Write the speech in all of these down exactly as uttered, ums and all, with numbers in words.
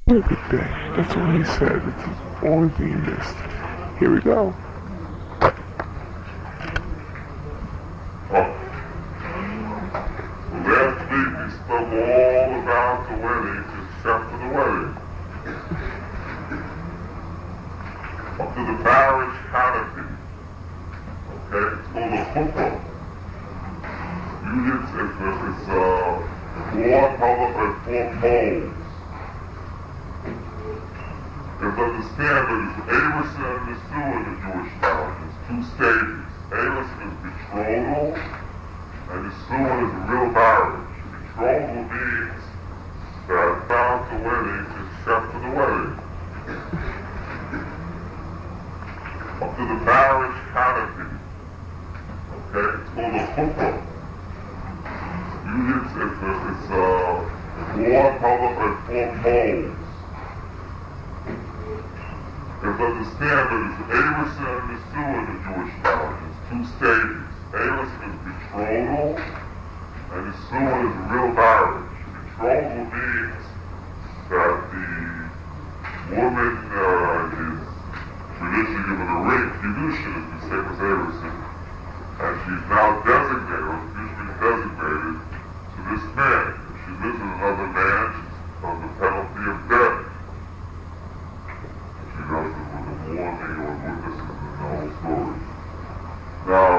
Look at that. That's what he said. It's the only thing he missed. Here we go. Oh. So last week we spoke all about the wedding except for the wedding. Up to the marriage canopy. Okay, it's called a chuppah. Usually it's, it's, it's uh, cloth held up by four poles. You have to understand that there's Erusin and Nisuin in the Jewish marriage. There's two stages. Erusin is betrothal, and Nisuin is a real marriage. Betrothal means that bound to wedding except for the wedding. Up to the marriage canopy. Okay, it's called a chuppah. Usually it's, it's, it's uh, cloth held up by four poles. You have to understand that there's Erusin and Nisuin in the Jewish marriage. There's two stages. Erusin is betrothal, and Nisuin is a real marriage. Betrothal means that the woman uh, is traditionally given a ring. Kiddushin is the same as Erusin, and she's now designated, or usually designated, to this man. If she lives with another man, she's on the penalty of death. She does it with a warning or witnesses in the whole story. Now,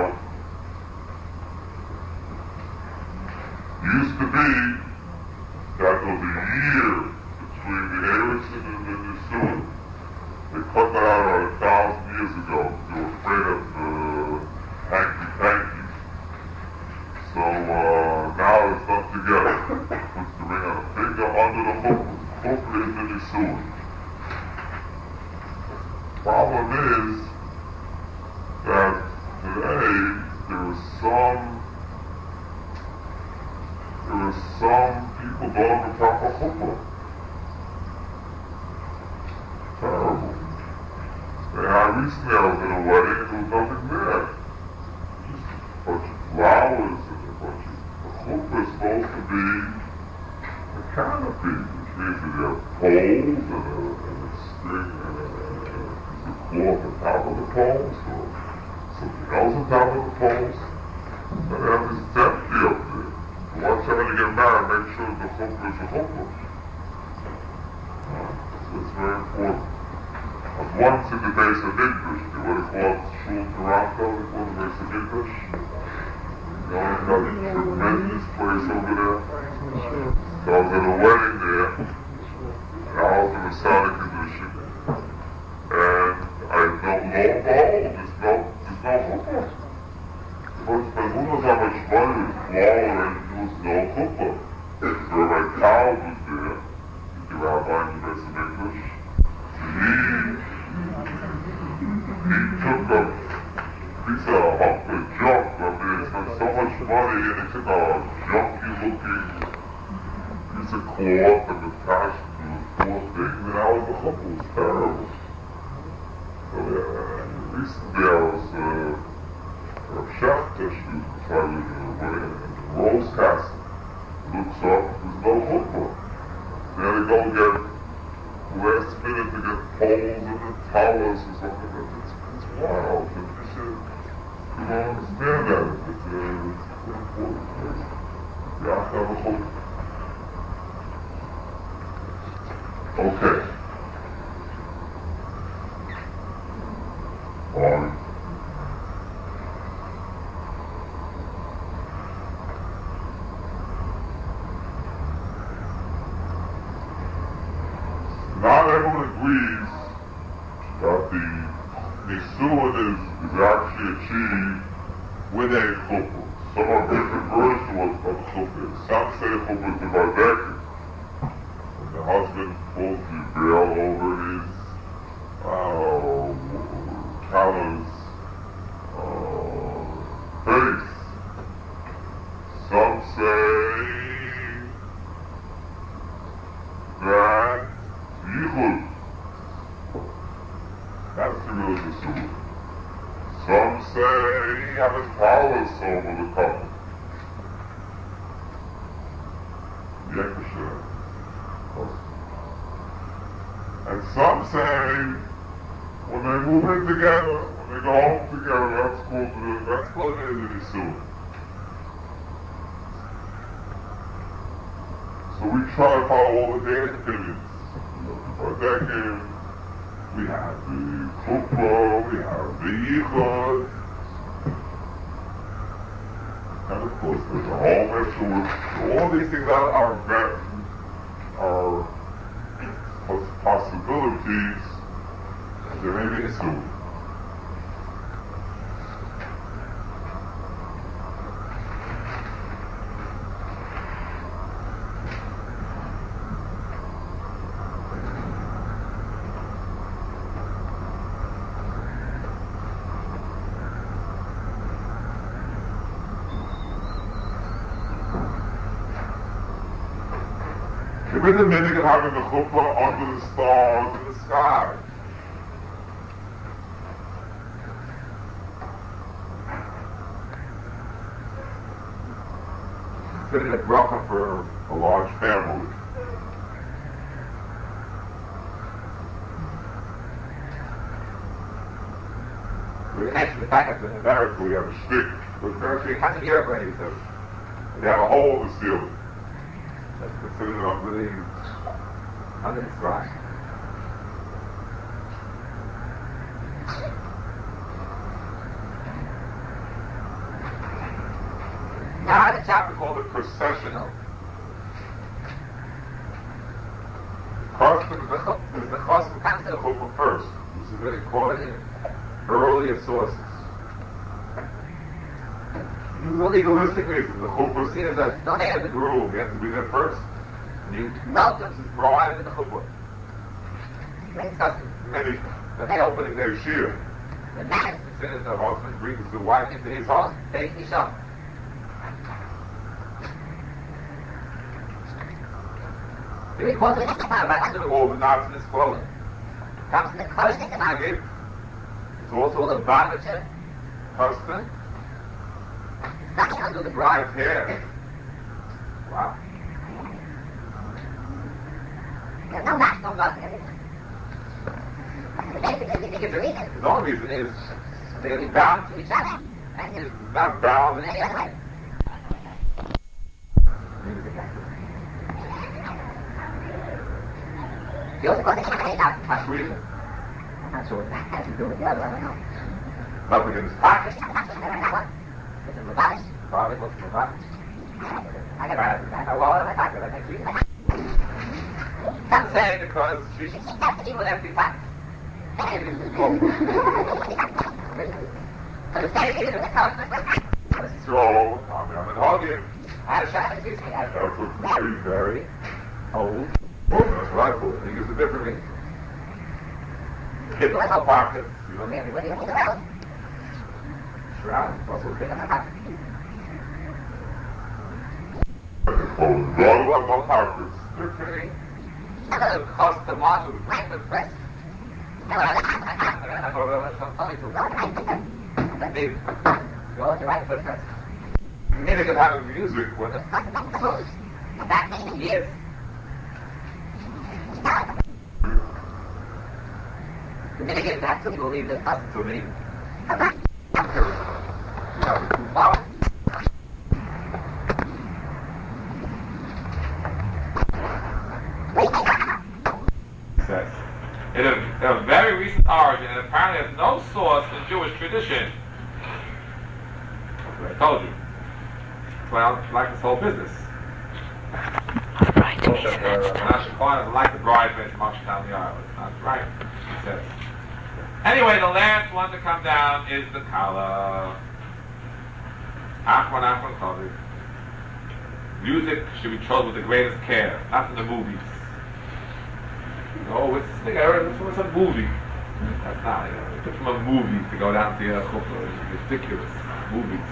it used to be that there was a year between the Erusin and the Nisuin. They cut that out about a thousand years ago. They were afraid of uh, hanky-panky. So uh, now it's not together. Puts the ring on a finger under the hook. Hook is the Nisuin. Problem is that today there are some there are some people going to proper chuppah. Terrible. And I recently I was in a wedding and there was nothing there. Just a bunch of flowers and a bunch of the chuppah is supposed to be a canopy, which means that you have poles and a, and a string and a cloth on top of the poles, or something else on top of the poles, and everything's empty up there. So once somebody get married, make sure the chuppah is a chuppah. Uh, so it's very important. I was once in the base of English, you know what it's called, Shul Toronto, it's called the base of English. You know, it's got a tremendous place over there. So I was at a wedding there, and I was in a Masonic condition, and I know no gold, there's no, there's no chuppah. But, but who knows how much money is flour and there was no chuppah. So my cow was there, the rabbi in the base of English. He, he took a piece of a hunk of junk, I mean, he spent so much money and he took a junky looking piece of cloth and attached to the poor thing, and that was the chuppah. It was terrible. So yeah, recently I was uh, a chef tissue before I was in a wedding in Rose Castle. Looks up, there's no chuppah. They had to go get last minute to get poles and the towers or something. It's, it's wild. And you should, you don't understand that. It's, uh, it's so important. You have to have a chuppah. Okay. On. Not everyone agrees that the Nisuin is, is actually achieved with a chuppah. Some are different versions of what chuppah is. Some say chuppah is the vardekah. When the husband pulls the veil over his uh, Callah's uh, face. Some say that yichud, that's the real Nisuin. Some say he had his powers over the couple. Yankashah. saying, when they move in together, when they go home together, that's called the, that's called an intimate suit. So we try to follow all the dance periods. For a decade, we have the chuppah, we have the yichud, and of course there's a home afterwards. So all these things are, are, are possibilities that there may be a suit. There is a meaning of having the chuppah under the stars in the sky. It's a bracha for a large family. We actually, in fact, in America, we have a stick. Because America has an airplane, so they have a hole in the ceiling. That's considered under the, under the sky. Now, the chapter called it processional. Custom is the custom comes to the chuppah first, which is really quoted in earlier sources. This is a legalistic reason. The chuppah is seen as a not as the groom. You have to be there first. And you welcome his bride in the chuppah. And the head opening their shiur. The man is considered the husband brings the wife into his house, takes the shop. It was after all the knots in his clothing. Comes in the clothing of Magid. It's also the Banacher husband. That's under the bride's hair. Wow. There's no match, no nothing. The only reason is they're bound to each other. And he's not bound in any other way. The other one is not much reason. I'm not sure what that has to do with the other one, I don't know. But we can just practice. It's a Lubavitch. Probably looks Lubavitch. I can write it. I know all of my talk about next week. I'm saying because she should have to deal with every practice. It's all I'm an audience. That's a very, very old. Oh, that's right. I think it's a different reason. Kids like pockets. You know, everybody has a shroud. Also, big on my pocket. Oh, God, what about pockets? They're pretty. It costs the watch with blank with press. But maybe go to right foot first. Maybe could have music with it. Back many years. The minute get back to people leave the house to me. Says in a, a very recent origin and apparently has no source in Jewish tradition. That's what I told you. That's why I don't like this whole business. Right. Menashe Cohen doesn't like the bridesmaids from uptown the aisle. It's not right, he says. Anyway, the last one to come down is the Kala. Achron, Achron, Kovic. Music should be chosen with the greatest care, not in the movies. No, it's this thing I heard this was a movie. That's not, you know, it's from a movie to go down to the chuppah. It's ridiculous. Movies.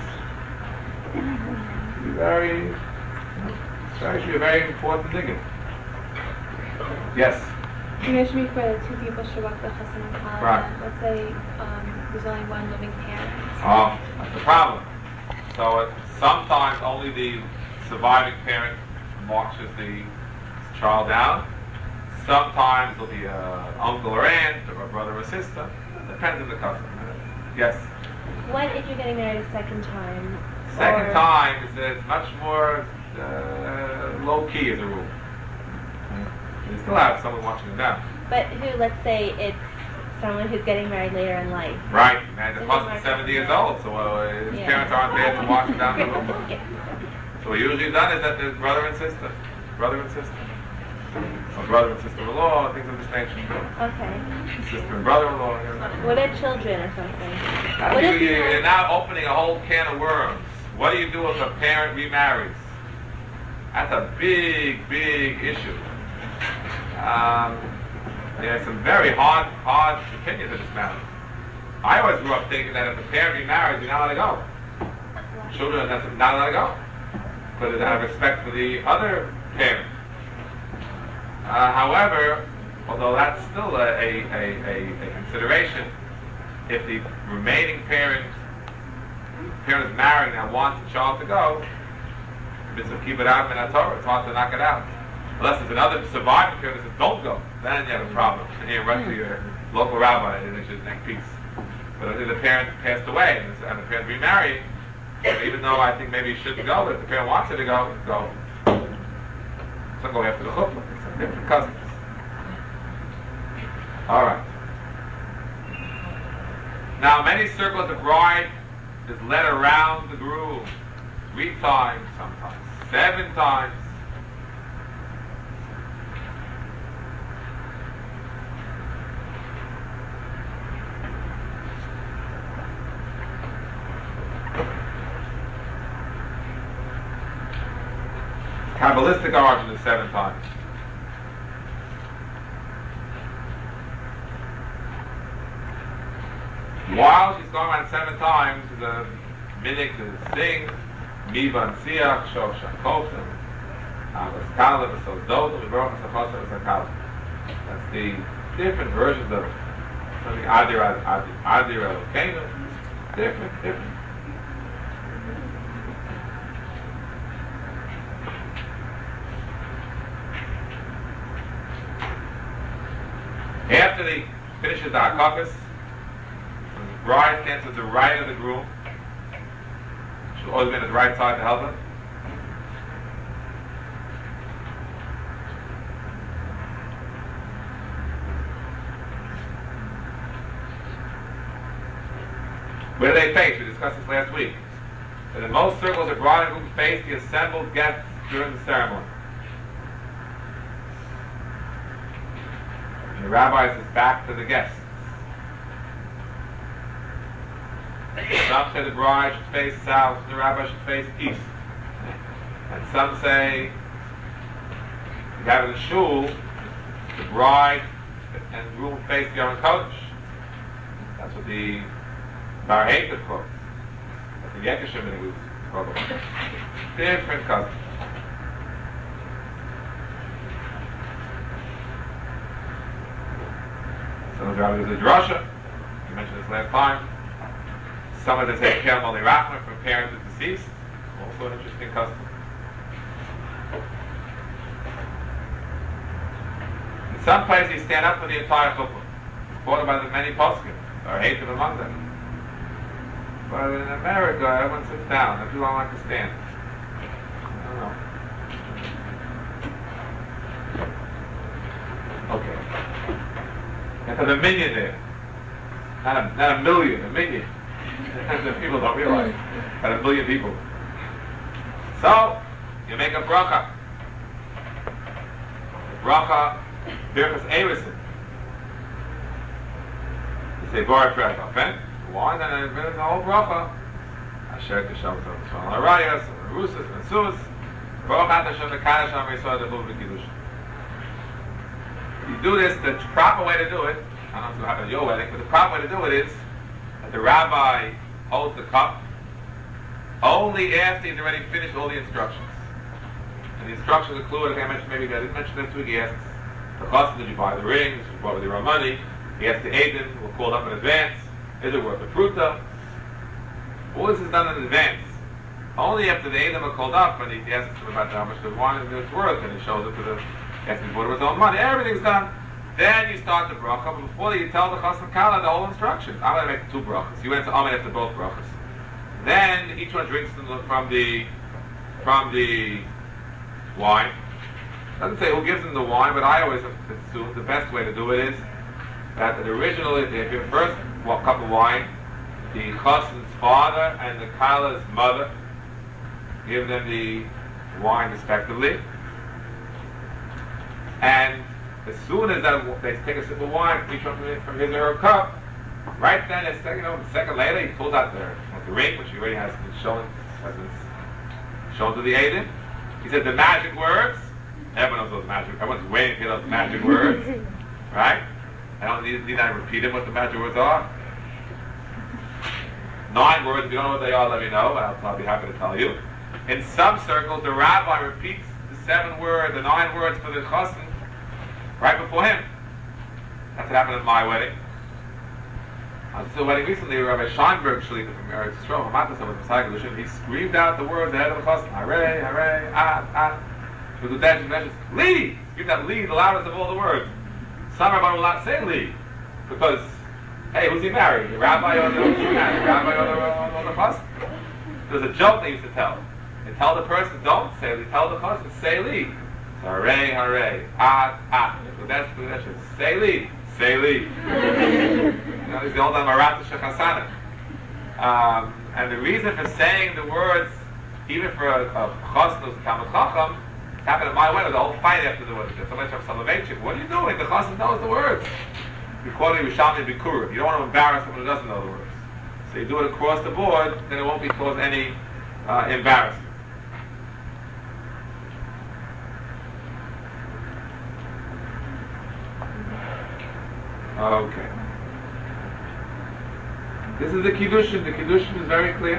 It's very, it's actually a very important thing. Yes? You know, it should be for the two people should walk the chassan and kala. Right. Let's say um, there's only one living parent. Oh, that's the problem. So uh, sometimes only the surviving parent marches the child down. Sometimes there'll be an uncle or aunt, or a brother or sister. It depends on the custom. Yes? What if you're getting married a second time? Second or time is uh, it's much more uh, low key as a rule. You still have someone watching them down. But who, let's say it's someone who's getting married later in life. Right, and the So husband's they're seventy years old, so uh, his Yeah. parents aren't there to watch him down the road. Yeah. So what usually done is that there's brother and sister, brother and sister, or brother and sister-in-law, things of this nature. Okay. Sister and brother-in-law. You know. What are children or something? Now, What you, if you, you you're have- now opening a whole can of worms. What do you do if a parent remarries? That's a big, big issue. Um, there's some very hard, hard opinions in this matter. I always grew up thinking that if a parent remarries, you're not allowed to go. Children are not allowed to go. But out of respect for the other parent. Uh, however, although that's still a, a, a, a, a consideration, if the remaining parent, parent is married and wants the child to go, it's a keep it out in Torah. It's hard to knock it out. Unless there's another surviving parent that says, don't go. Then you have a problem. And you run to your local rabbi and they should make peace. But if the parent passed away and the parent remarried, even though I think maybe you shouldn't go, but if the parent wants you to go, go. So go after the chuppah. It's different cousins. All right. Now, many circles, the bride is led around the groom three times, sometimes seven times. Kabbalistic origin is seven times. While she's going around seven times, the minhag to sing, Miva and Siach, Shov Shakofim, Avos Kala, V'sos Dodom, V'roch HaSachosa, V'sakala. That's the different versions of it. Something Adir, Adir, Adir Elokeinu, different, different. After he finishes the hakafis, the bride stands to the right of the groom. She'll always be on his right side to help him. Where do they face? We discussed this last week. And in most circles, the bride and groom face the assembled guests during the ceremony. The rabbi says back to the guests. Some say the bride should face south, and the rabbi should face east. And some say, you have in the shul, the bride and groom face the Aron Kodesh. That's what the Bar Hated quotes. That's the Yekashim was quote. Different customs. Some of the rabbis is a drasha. We mentioned this last time. Some of them say Kel Moli Rachman from parents of deceased. Also an interesting custom. In some places, you stand up for the entire chuppah, supported by the many poskim, or hated among them. But in America, everyone sits down. That's who I like to stand. I don't know. Okay. And for the minion there, not a, not a million, a minion. The people don't realize. Got a million people. So, you make a bracha. The bracha, Birchas Eirison. You say, Baruch Rebbe, okay? Why? Then there's a whole bracha. Asher Kishav Tzom Tzom Arayas, Rusas, Mensus, Baruch Ata Shem Mekadosh HaMeisod Devuv V'Kiddush. You do this, the proper way to do it, I don't know if it'll happen at your wedding, but the proper way to do it is that the rabbi holds the cup only after he's already finished all the instructions. And the instructions include, like I mentioned, maybe I didn't mention this week, he asks the chassan, did you buy the rings, did you buy the money? He asks the Aiden, we're called up in advance, is it worth the fruta? All this is done in advance. Only after the Aiden are called up, and he asks them about how much the wine is worth, and he shows it to the He has to be bought with his own money. Everything's done. Then you start the bracha, but before you tell the chassan kala the whole instructions. I'm going to make two brachas. You went to Amen after both brachas. Then each one drinks from the from the, from the wine. Doesn't say who gives them the wine, but I always assume the best way to do it is that the original is if your first cup of wine, the chassan's father and the kala's mother give them the wine respectively, and as soon as that, they take a sip of wine, each one from his or her cup, right then, a second, you know, a second later, he pulls out the, the ring, which he already has been shown, has been shown to the Aiden. He said the magic words. Everyone knows those magic. Everyone's waiting to hear those magic words, right? I don't need, need I repeat them what the magic words are. Nine words. If you don't know what they are, let me know. I'll, I'll be happy to tell you. In some circles, the rabbi repeats the seven words, the nine words for the chassan right before him. That's what happened at my wedding. I was at a wedding recently. Rabbi Scheinberg, Shalita from Eretz Yisrael, Matasam with Messiah Kedushin, he screamed out the words ahead of the chassan. Hooray, hooray, ah, ah. With the dash and meshes, Lee! Screamed out Lee, the loudest of all the words. Some rabbi will not say Lee, because, hey, who's he married? The rabbi or the, the rabbi or the, or the chassan? There's a joke they used to tell. They tell the person, don't say Lee, tell the chassan, say Lee. So, hooray, hooray, ah, ah. With that, with that, say Lee, say Lee. You know, this is the old Marat Shechasana. Um, and the reason for saying the words, even for a, a chassan who's a Talmid Chacham, happened at my wedding, the whole fight after the wedding. Somebody from Soloveitchik, what are you doing? The chassan knows the words. You quote Yerushalmi Bikurim. You don't want to embarrass someone who doesn't know the words. So you do it across the board, then it won't be cause any uh, embarrassment. Okay. This is the Kiddushin. The Kiddushin is very clear.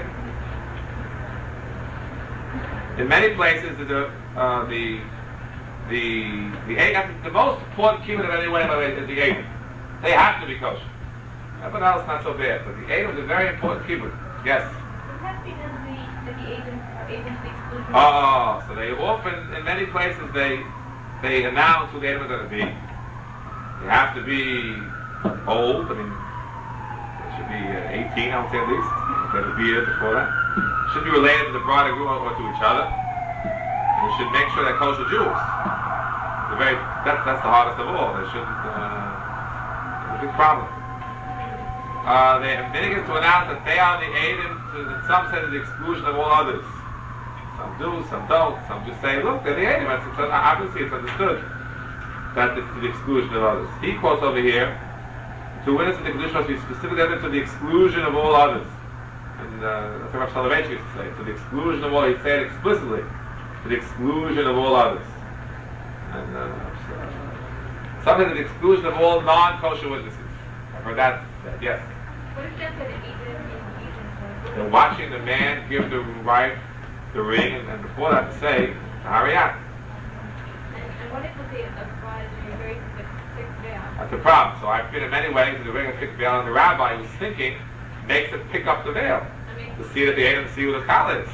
In many places, the uh, the the the eight, the most important kibbutz of any wedding, by the way, is the eight. They have to be kosher. Everything else not so bad, but the eight is a very important kibbutz. Yes. Does that mean that the the agents are able to be excluded? Oh, so they often, in many places, they they announce who the eight are going to be. They have to be old. I mean, they should be uh, eighteen, I would say at least. They have a beard before that. Should be related to the bride and groom or to each other. And you should make sure they're kosher Jews. The very, that's, that's the hardest of all. They shouldn't, uh, it's a big problem. Uh, they have been to announce that they are the Eidim, in some sense, the exclusion of all others. Some do, some don't. Some just say, look, they're the Eidim. It's, it's, obviously it's understood that it's to the exclusion of others. He quotes over here, to witness the Kedusha must be specifically to the exclusion of all others. And uh, that's what Rav Soloveitchik used to say, to the exclusion of all, he'd say it explicitly, to the exclusion of all others. And uh, so, something to the exclusion of all non-kosher witnesses. I've heard that said, yes. What if that's an agent? They're watching the man give the wife the ring, and, and before that to say, hurry up. And, and what if the bride is wearing a very thick, thick veil? That's the problem. So I've been in many weddings with a wearing a thick veil, and the rabbi was thinking, makes them pick up the veil to see that they able to see who the kala is.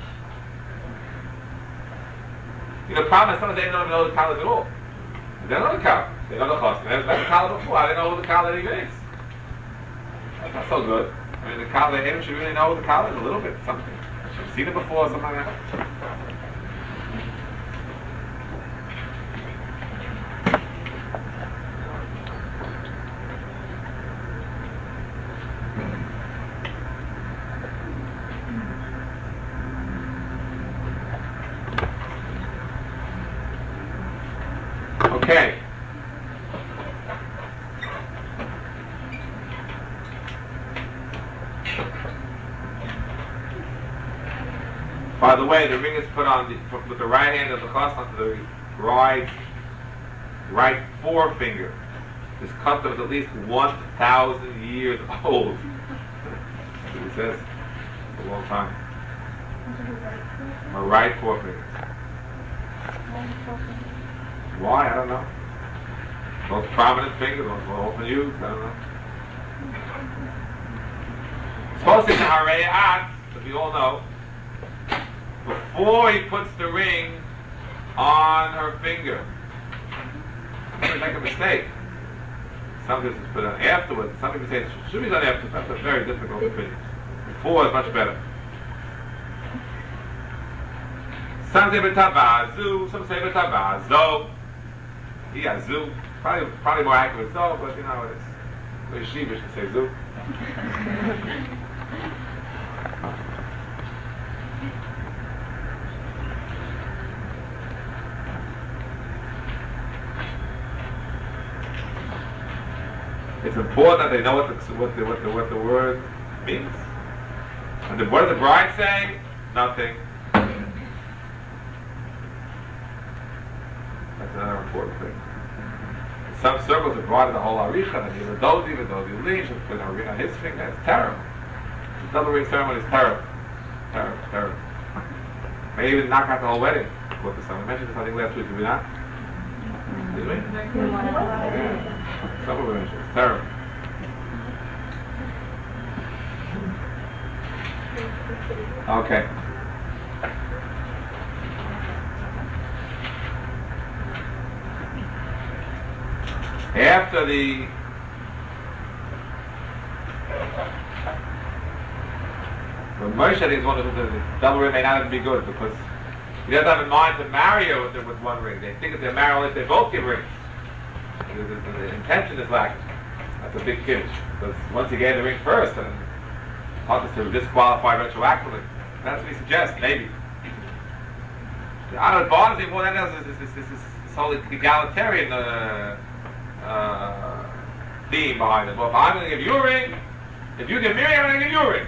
You know, the problem is some of them don't even know the kala at all. They don't know the kala. They know the chassan. They never met the kala before. I didn't know who the kala even is. That's not so good. I mean, the kala, they should really know who the kala is a little bit, something. Should have seen it before, something like that. Okay. By the way, the ring is put on the, with the right hand of the chassan onto the bride's right forefinger. This custom is at least one thousand years old. That's what he says. It's a long time. My right forefinger. Why? I don't know. Most prominent finger, most often used, I don't know. Supposed to be Harei At, as we all know, before he puts the ring on her finger, Somebody make a mistake. Some people put it on afterwards. Some people say it should be done afterwards. That's a very difficult opinion. Before is much better. Some say betavazu, some say betavazo. Yeah, zoo. Probably, probably more accurate zo, but you know, it's very sheepish to say zoo. It's important that they know what the what the what the what the word means. And the, what does the bride say? Nothing. That's another important thing. In some circles, the bride of the whole aricha, and the dozi, the dozi leash, and put a ring on his finger. It's terrible. The double ring ceremony is terrible, terrible, terrible. May even knock out the whole wedding. What the someone mentioned this I think last week. Did we not? Did we? Yeah. Some of it is terrible. Okay. After the Well, Moshe, I think, is one of the, the double ring may not even be good because he doesn't have in mind to marry her with, with one ring. They think if they're married, if they both give rings. The, the, the, the intention is lacking. That's a big kiddush. Because once he gave the ring first, then it's hard to disqualify retroactively. That's what he suggests, maybe. I don't know, bothers me more than else is this, this, this, this whole egalitarian uh, uh, theme behind it. Well, if I'm going to give you a ring, if you give me a ring, I'm going to give you a ring.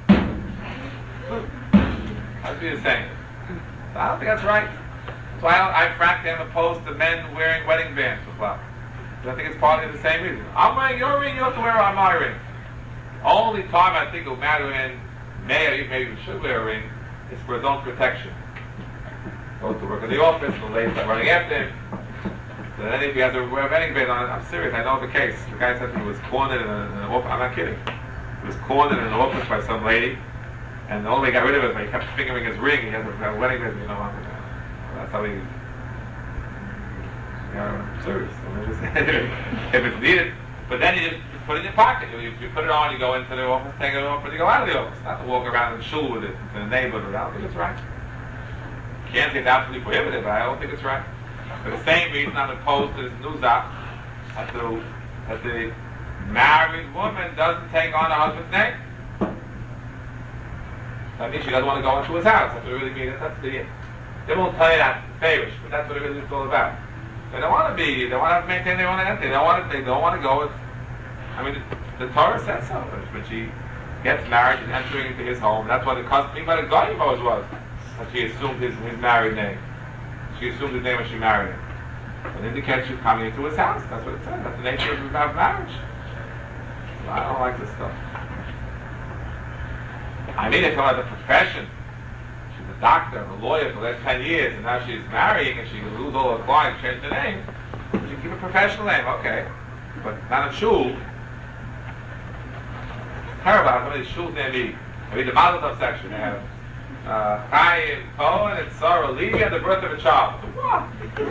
That's what he's saying. So I don't think that's right. That's why I, I frankly am opposed to men wearing wedding bands with flowers. I think it's partly the same reason. I'm wearing your ring, you have to wear my ring. Only time I think it will matter in may or even maybe you should wear a ring is for his own protection. Goes to work in the office, the ladies are running after him. So then if he has to wear a wedding band on it, I'm serious, I know the case. The guy said he was cornered in, a, in an office, I'm not kidding. He was cornered in an office by some lady, and the only way he got rid of it was he kept fingering his ring, he has a wedding band, you know, I'm, that's how he... I'm serious. If it's needed, but then you just put it in your pocket. You, you put it on, you go into the office, take it off, and you go out of the office. Not to walk around in shul with it, to the neighborhood. I don't think it's right. Can't say it's absolutely prohibited, but I don't think it's right. For the same reason, I'm opposed to this nuzak that the, that the married woman doesn't take on her husband's name. That means she doesn't want to go into his house. That's what it really means. That's the. They won't tell you that favorish, but that's what it really is all about. They don't want to be, they want to maintain their own identity. They don't want to, they don't want to go with, I mean, the, the Torah says so. When she gets married, she's entering into his home. That's what the custom by the Goyim always was. That she assumed his, his married name. She assumed his name when she married him. It indicates she's coming into his house. That's what it says. That's the nature of marriage. So I don't like this stuff. I mean, it's about the profession. A doctor, a lawyer for the last ten years, and now she's marrying and she can lose all her clients, change the name. She can keep a professional name, okay. But not in shul. Terrible, how many shuls near me. I mean, the Mazel Tov section, they have uh, Chaim Cohen and Sarah Levy and the birth of a child. What?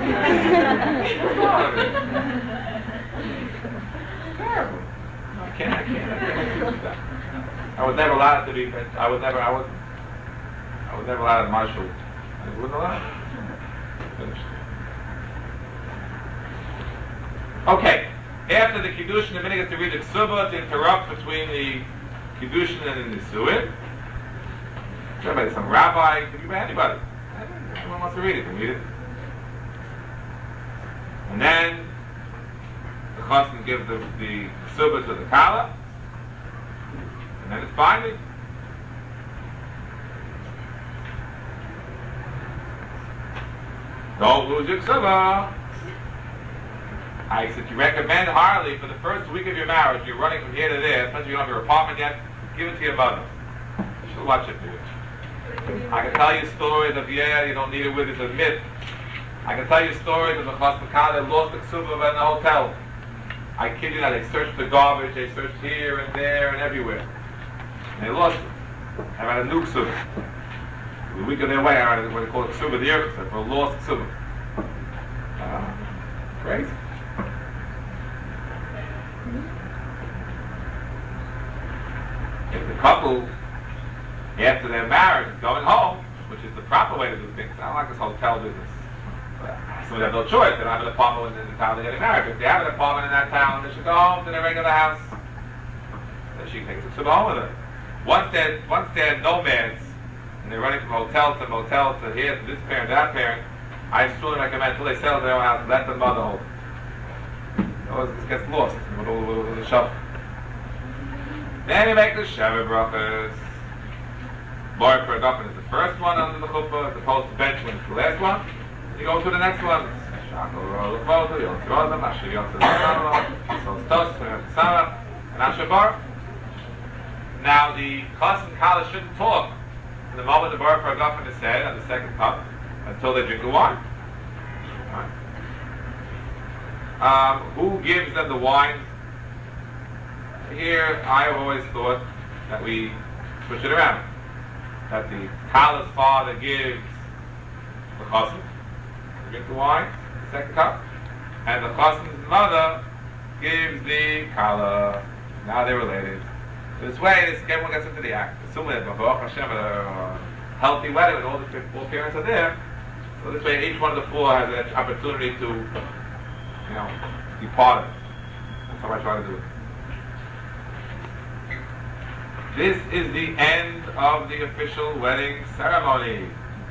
Terrible. I can't, I can't, I can't do that. I was never allowed to be, I was never, I was I was never allowed in my shul. I wouldn't allow it. Finished. Okay. After the Kiddushin, the minute gets to read the Ksubah to interrupt between the Kiddushin and the Nisuin. Everybody, some rabbi, could be anybody. Anyone wants to read it, can read it. And then the Chassan gives the, the Ksubah to the Kala. And then it's binding. Don't lose your ksubah. I said you recommend Harley for the first week of your marriage, you're running from here to there, especially you don't have your apartment yet, give it to your mother. She'll watch it for you. I can tell you stories of, yeah, you don't need it with, it's a myth. I can tell you stories of the Chassan that lost the ksubah in the hotel. I kid you not, they searched the garbage, they searched here and there and everywhere. And they lost it. I had a new ksubah. The week of their way, I what they call it ksubah the earth, for a lost ksubah. Uh, crazy. couple, after they're married, is going home, which is the proper way to do things. I don't like this hotel business. So they have no choice. They don't have an apartment in the town they're getting married. If they have an apartment in that town, they should go home to their regular house. Then she takes them to home with her. Once they're, once they're nomads, and they're running from hotel to motel to here, to this parent, that parent, I strongly recommend until they settle their own house, let the mother hold it. Otherwise this gets lost in the middle of the shuffle. Then you make the Sheva brachas. Bar per Agafen is the first one under the chuppah, as opposed to Benjamin is the last one. You go to the next one. Now the Chas and Kala shouldn't talk in the moment the Bar per Agafen is said on the second cup until they drink the wine. Um, who gives them the wine? Here, I have always thought that we switch it around. That the Kala's father gives the Chassan, drink the wine, the second cup, and the Chassan's mother gives the Kala. Now they're related. This way, this everyone gets into the act. Assuming that Baruch Hashem, a healthy wedding, and all the four parents are there. So this way, each one of the four has an opportunity to, you know, be part of it. That's how I try to do it. This is the end of the official wedding ceremony.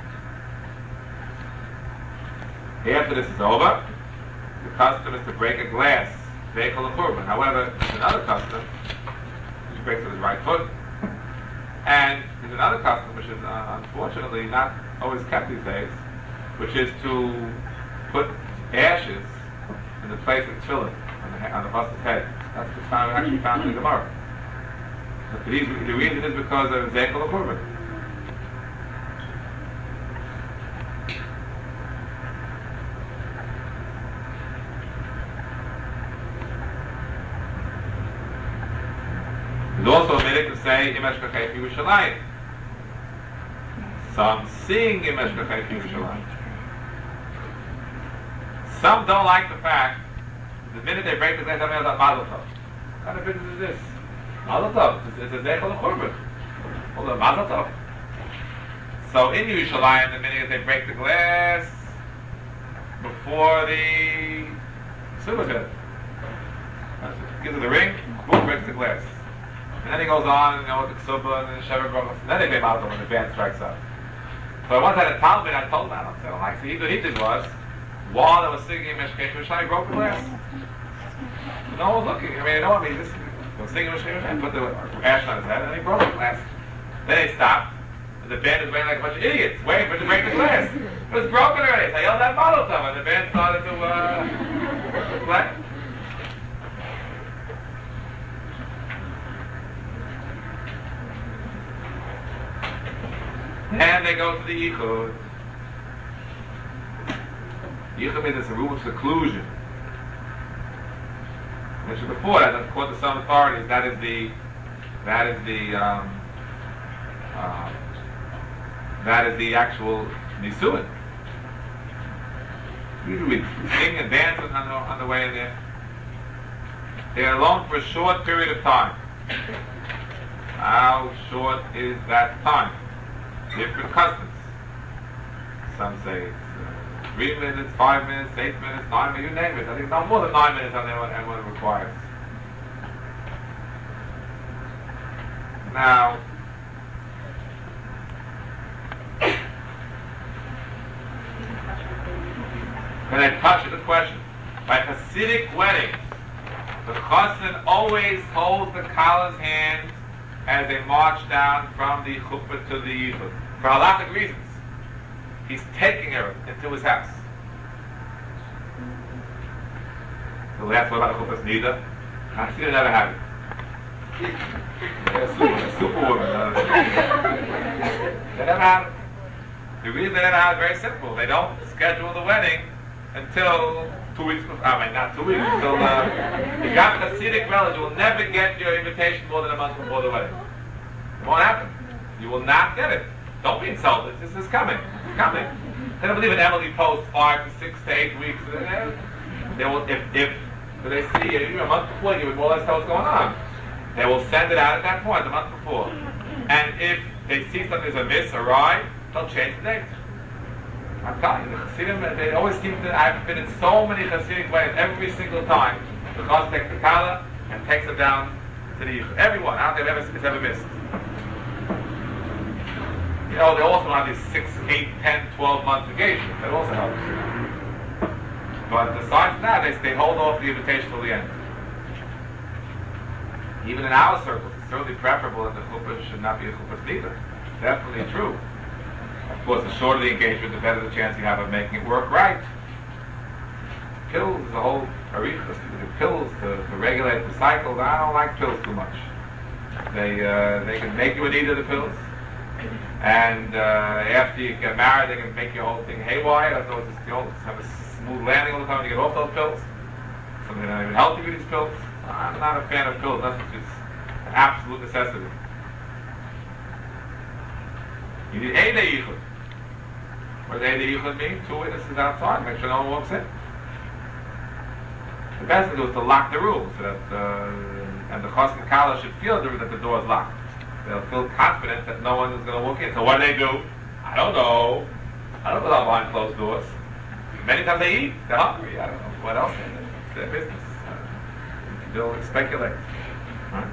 After this is over, the custom is to break a glass, vehicle and churban. However, there's another custom, which breaks with his right foot. And there's another custom, which is uh, unfortunately not always kept these days, which is to put ashes in the place of tefillin on the, on the pastor's head. That's the time we actually found in the Gemara. But the reason, the reason is because of Zekel or Churban. There's also a minute to say Imesh Kachei Yerushalayim. Some sing Imesh Kachei Yerushalayim. Some don't like the fact the minute they break the glass, somebody else Mazel Tov. What kind of business is this? Mazel Tov. It's a Zeichel L'Churban. Hold on, Mazel Tov. So in Yerushalayim, the minute they break the glass before the Sukkot, gives it the ring, boom, breaks the glass. And then he goes on, you know, with the Sukkot and the Sheva brachas. And then they pay Mazel Tov when the band strikes up. So I once had a Talmud, I told him, I don't, I don't like, so he, what he did was, while they were singing Meshkei Yerushalayim, he broke the glass. So no one was looking. I mean, you know what I mean? This, they were singing Meshkei Yerushalayim, put the ash on his head, and he broke the glass. Then they stopped, and the band was waiting like a bunch of idiots, waiting for it to break the glass. It was broken already. So I yelled that Mazel Tov, and the band started to uh, play. And they go to the Yichud. Yichud means it's a room of seclusion. I mentioned before that, according to some authorities, that is the, that is the, um, uh, that is the actual Nisuin. Usually we sing and dance on the, on the way in there. They are alone for a short period of time. How short is that time? Different customs. Some say it's uh, three minutes, five minutes, eight minutes, nine minutes, you name it. I think no more than nine minutes on what everyone requires. Now, can I touch the question? By Hasidic weddings, the chassan always holds the Kala's hand as they march down from the chuppah to the yichud. For halakhic reasons. He's taking her into his house. The last one about the chuppah's nida. I see they never have it. They're super, superwoman. Uh, they never have it. The reason they never have it is very simple. They don't schedule the wedding until two weeks before. I mean, not two weeks, until uh, you got a Hasidic relative, you will never get your invitation more than a month before the wedding. It won't happen. You will not get it. Don't be insulted. This is coming. It's coming. They don't believe in Emily Post five to six to eight weeks. They will, if, if they see you a month before, you would more or less tell what's going on. They will send it out at that point, the month before. And if they see something's amiss, awry, they'll change the date. I'm telling you, the Chassidim, they always seem to, I've been in so many Hasidic weddings every single time. The Chassid takes the Kala and takes it down to the Yichud. Everyone out there ever, is ever missed. You know, they also have these six, eight, ten, twelve month engagements. That also helps. But besides that, they, they hold off the invitation till the end. Even in our circles, it's certainly preferable that the chuppah should not be a chuppah neither. Definitely true. Of course, the shorter the engagement, the better the chance you have of making it work right. Pills, the whole arichas, the pills to, to regulate the cycles. I don't like pills too much. They uh, they can make you an eater, the pills. And uh, after you get married, they can make your whole thing haywire. So it's just, you know, have a smooth landing all the time when you get off those pills. Something not even healthy with these pills. I'm not a fan of pills. That's just an absolute necessity. You need Eidei Yichud. What does Eidei Yichud mean? Two witnesses outside. Make sure no one walks in. The best thing to do is to lock the room so that uh, and the Chassid and Kala should feel that the door is locked. They'll feel confident that no one is going to walk in. So what do they do? I don't know. I don't know about behind closed doors. Many times they eat. They're hungry. I don't know. What else? It's their business. They'll speculate. Right?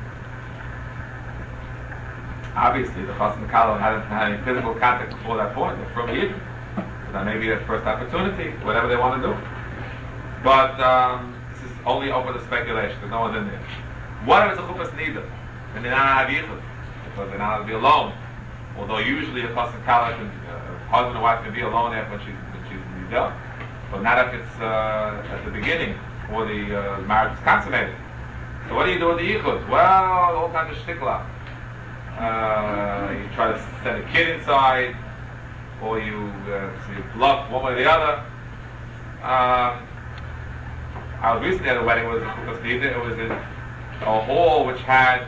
Obviously, the Chassid and Kala hadn't had any physical contact before that point. They're from Yidden. So that may be their first opportunity, whatever they want to do. But um, this is only open to speculation, because no one's in there. What if it's a chuppahs nida? And they're not have yichud, because they're not allowed to be alone. Although usually a Chassid and Kala can, uh, husband and wife can be alone after when she's, when she's nida. But not if it's uh, at the beginning, before the uh, marriage is consummated. So what do you do with the yichud? Well, all kinds of shtikla. Uh, you try to send a kid inside, or you, uh, so you bluff one way or the other. Um, I was recently at a wedding with chuppahs nida. It was in a hall which had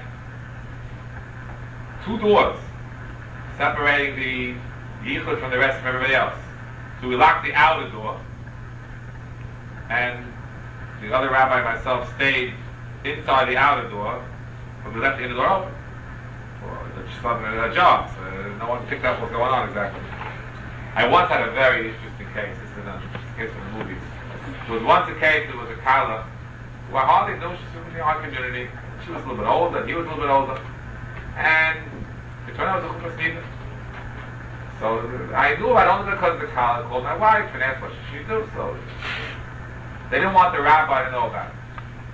two doors separating the yichud from the rest of everybody else. So we locked the outer door, and the other rabbi and myself stayed inside the outer door, but we left the inner door open. Well, a job, so no one picked up what's going on exactly. I once had a very interesting case. This is an interesting case from the movies. There was once a case, there was a Kala who I hardly knew. She was from our community. She was a little bit older, and he was a little bit older. And it turned out it was a chuppahs nida. So I knew about it only because the Kala called my wife and asked what should she do. So they didn't want the rabbi to know about it.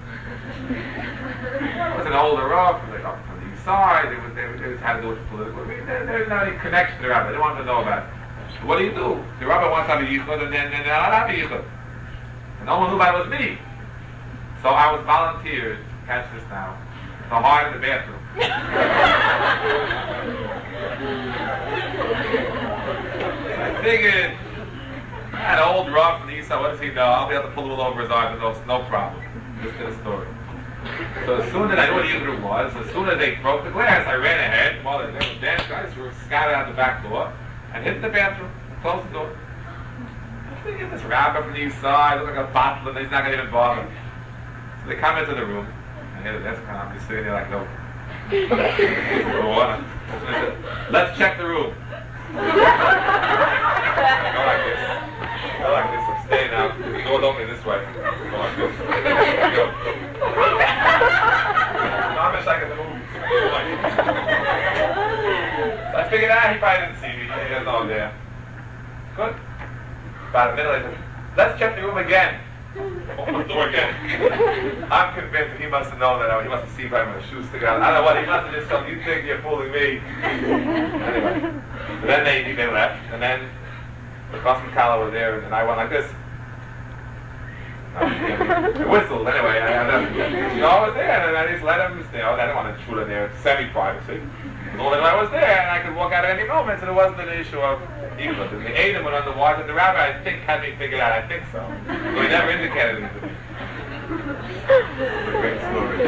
It was an older Rav, like up from the east side. They, was, they, they just had to do it politically. I mean, there, there was not any connection to the rabbi. They didn't want to know about it. So what do you do? The rabbi wants to have a yichud, and then they're not have a yichud. And no one knew about it was me. So I was volunteered, catch this now, to hide in the bathroom. I figured, that old Rav from the east side, what does he know? I'll be able to pull the wool over his eyes, no, no problem. Listen to the story. So as soon as I knew what the yichud was, as soon as they broke the glass, I ran ahead, while the dance guys were scattered out the back door, and hid in the bathroom, closed the door. I'm thinking, this rabbi from the east side, looks like a bottle, and he's not going to even bother. So they come into the room, and here the desk come, I'm just sitting there like, no. Water. Let's check the room. Go like this. Go like this. I'm staying out. The door's opening this way. Go like this. Go. I'm just like in the movie. Go like this. So I figured out ah, he probably didn't see me. He doesn't know I'm there. Good. About a minute later, let's check the room again. Open the door again. I'm convinced that he must have known that. He must have seen by my shoes sticking out. I don't know what. He must have just told me, you think you're fooling me. Anyway. So then they, they left, and then the Chassid and Kala was there, and I went like this. I whistled anyway. I, I, you know, I was there, and I just let him. You know, I didn't want to intrude in there. Semi-privacy. As long as I was there, and I could walk out at any moment, so there wasn't an issue of yichud. And the Adam went on the watch, and the rabbi, I think, had me figured out. I think so. So he never indicated it to me. It's a great story.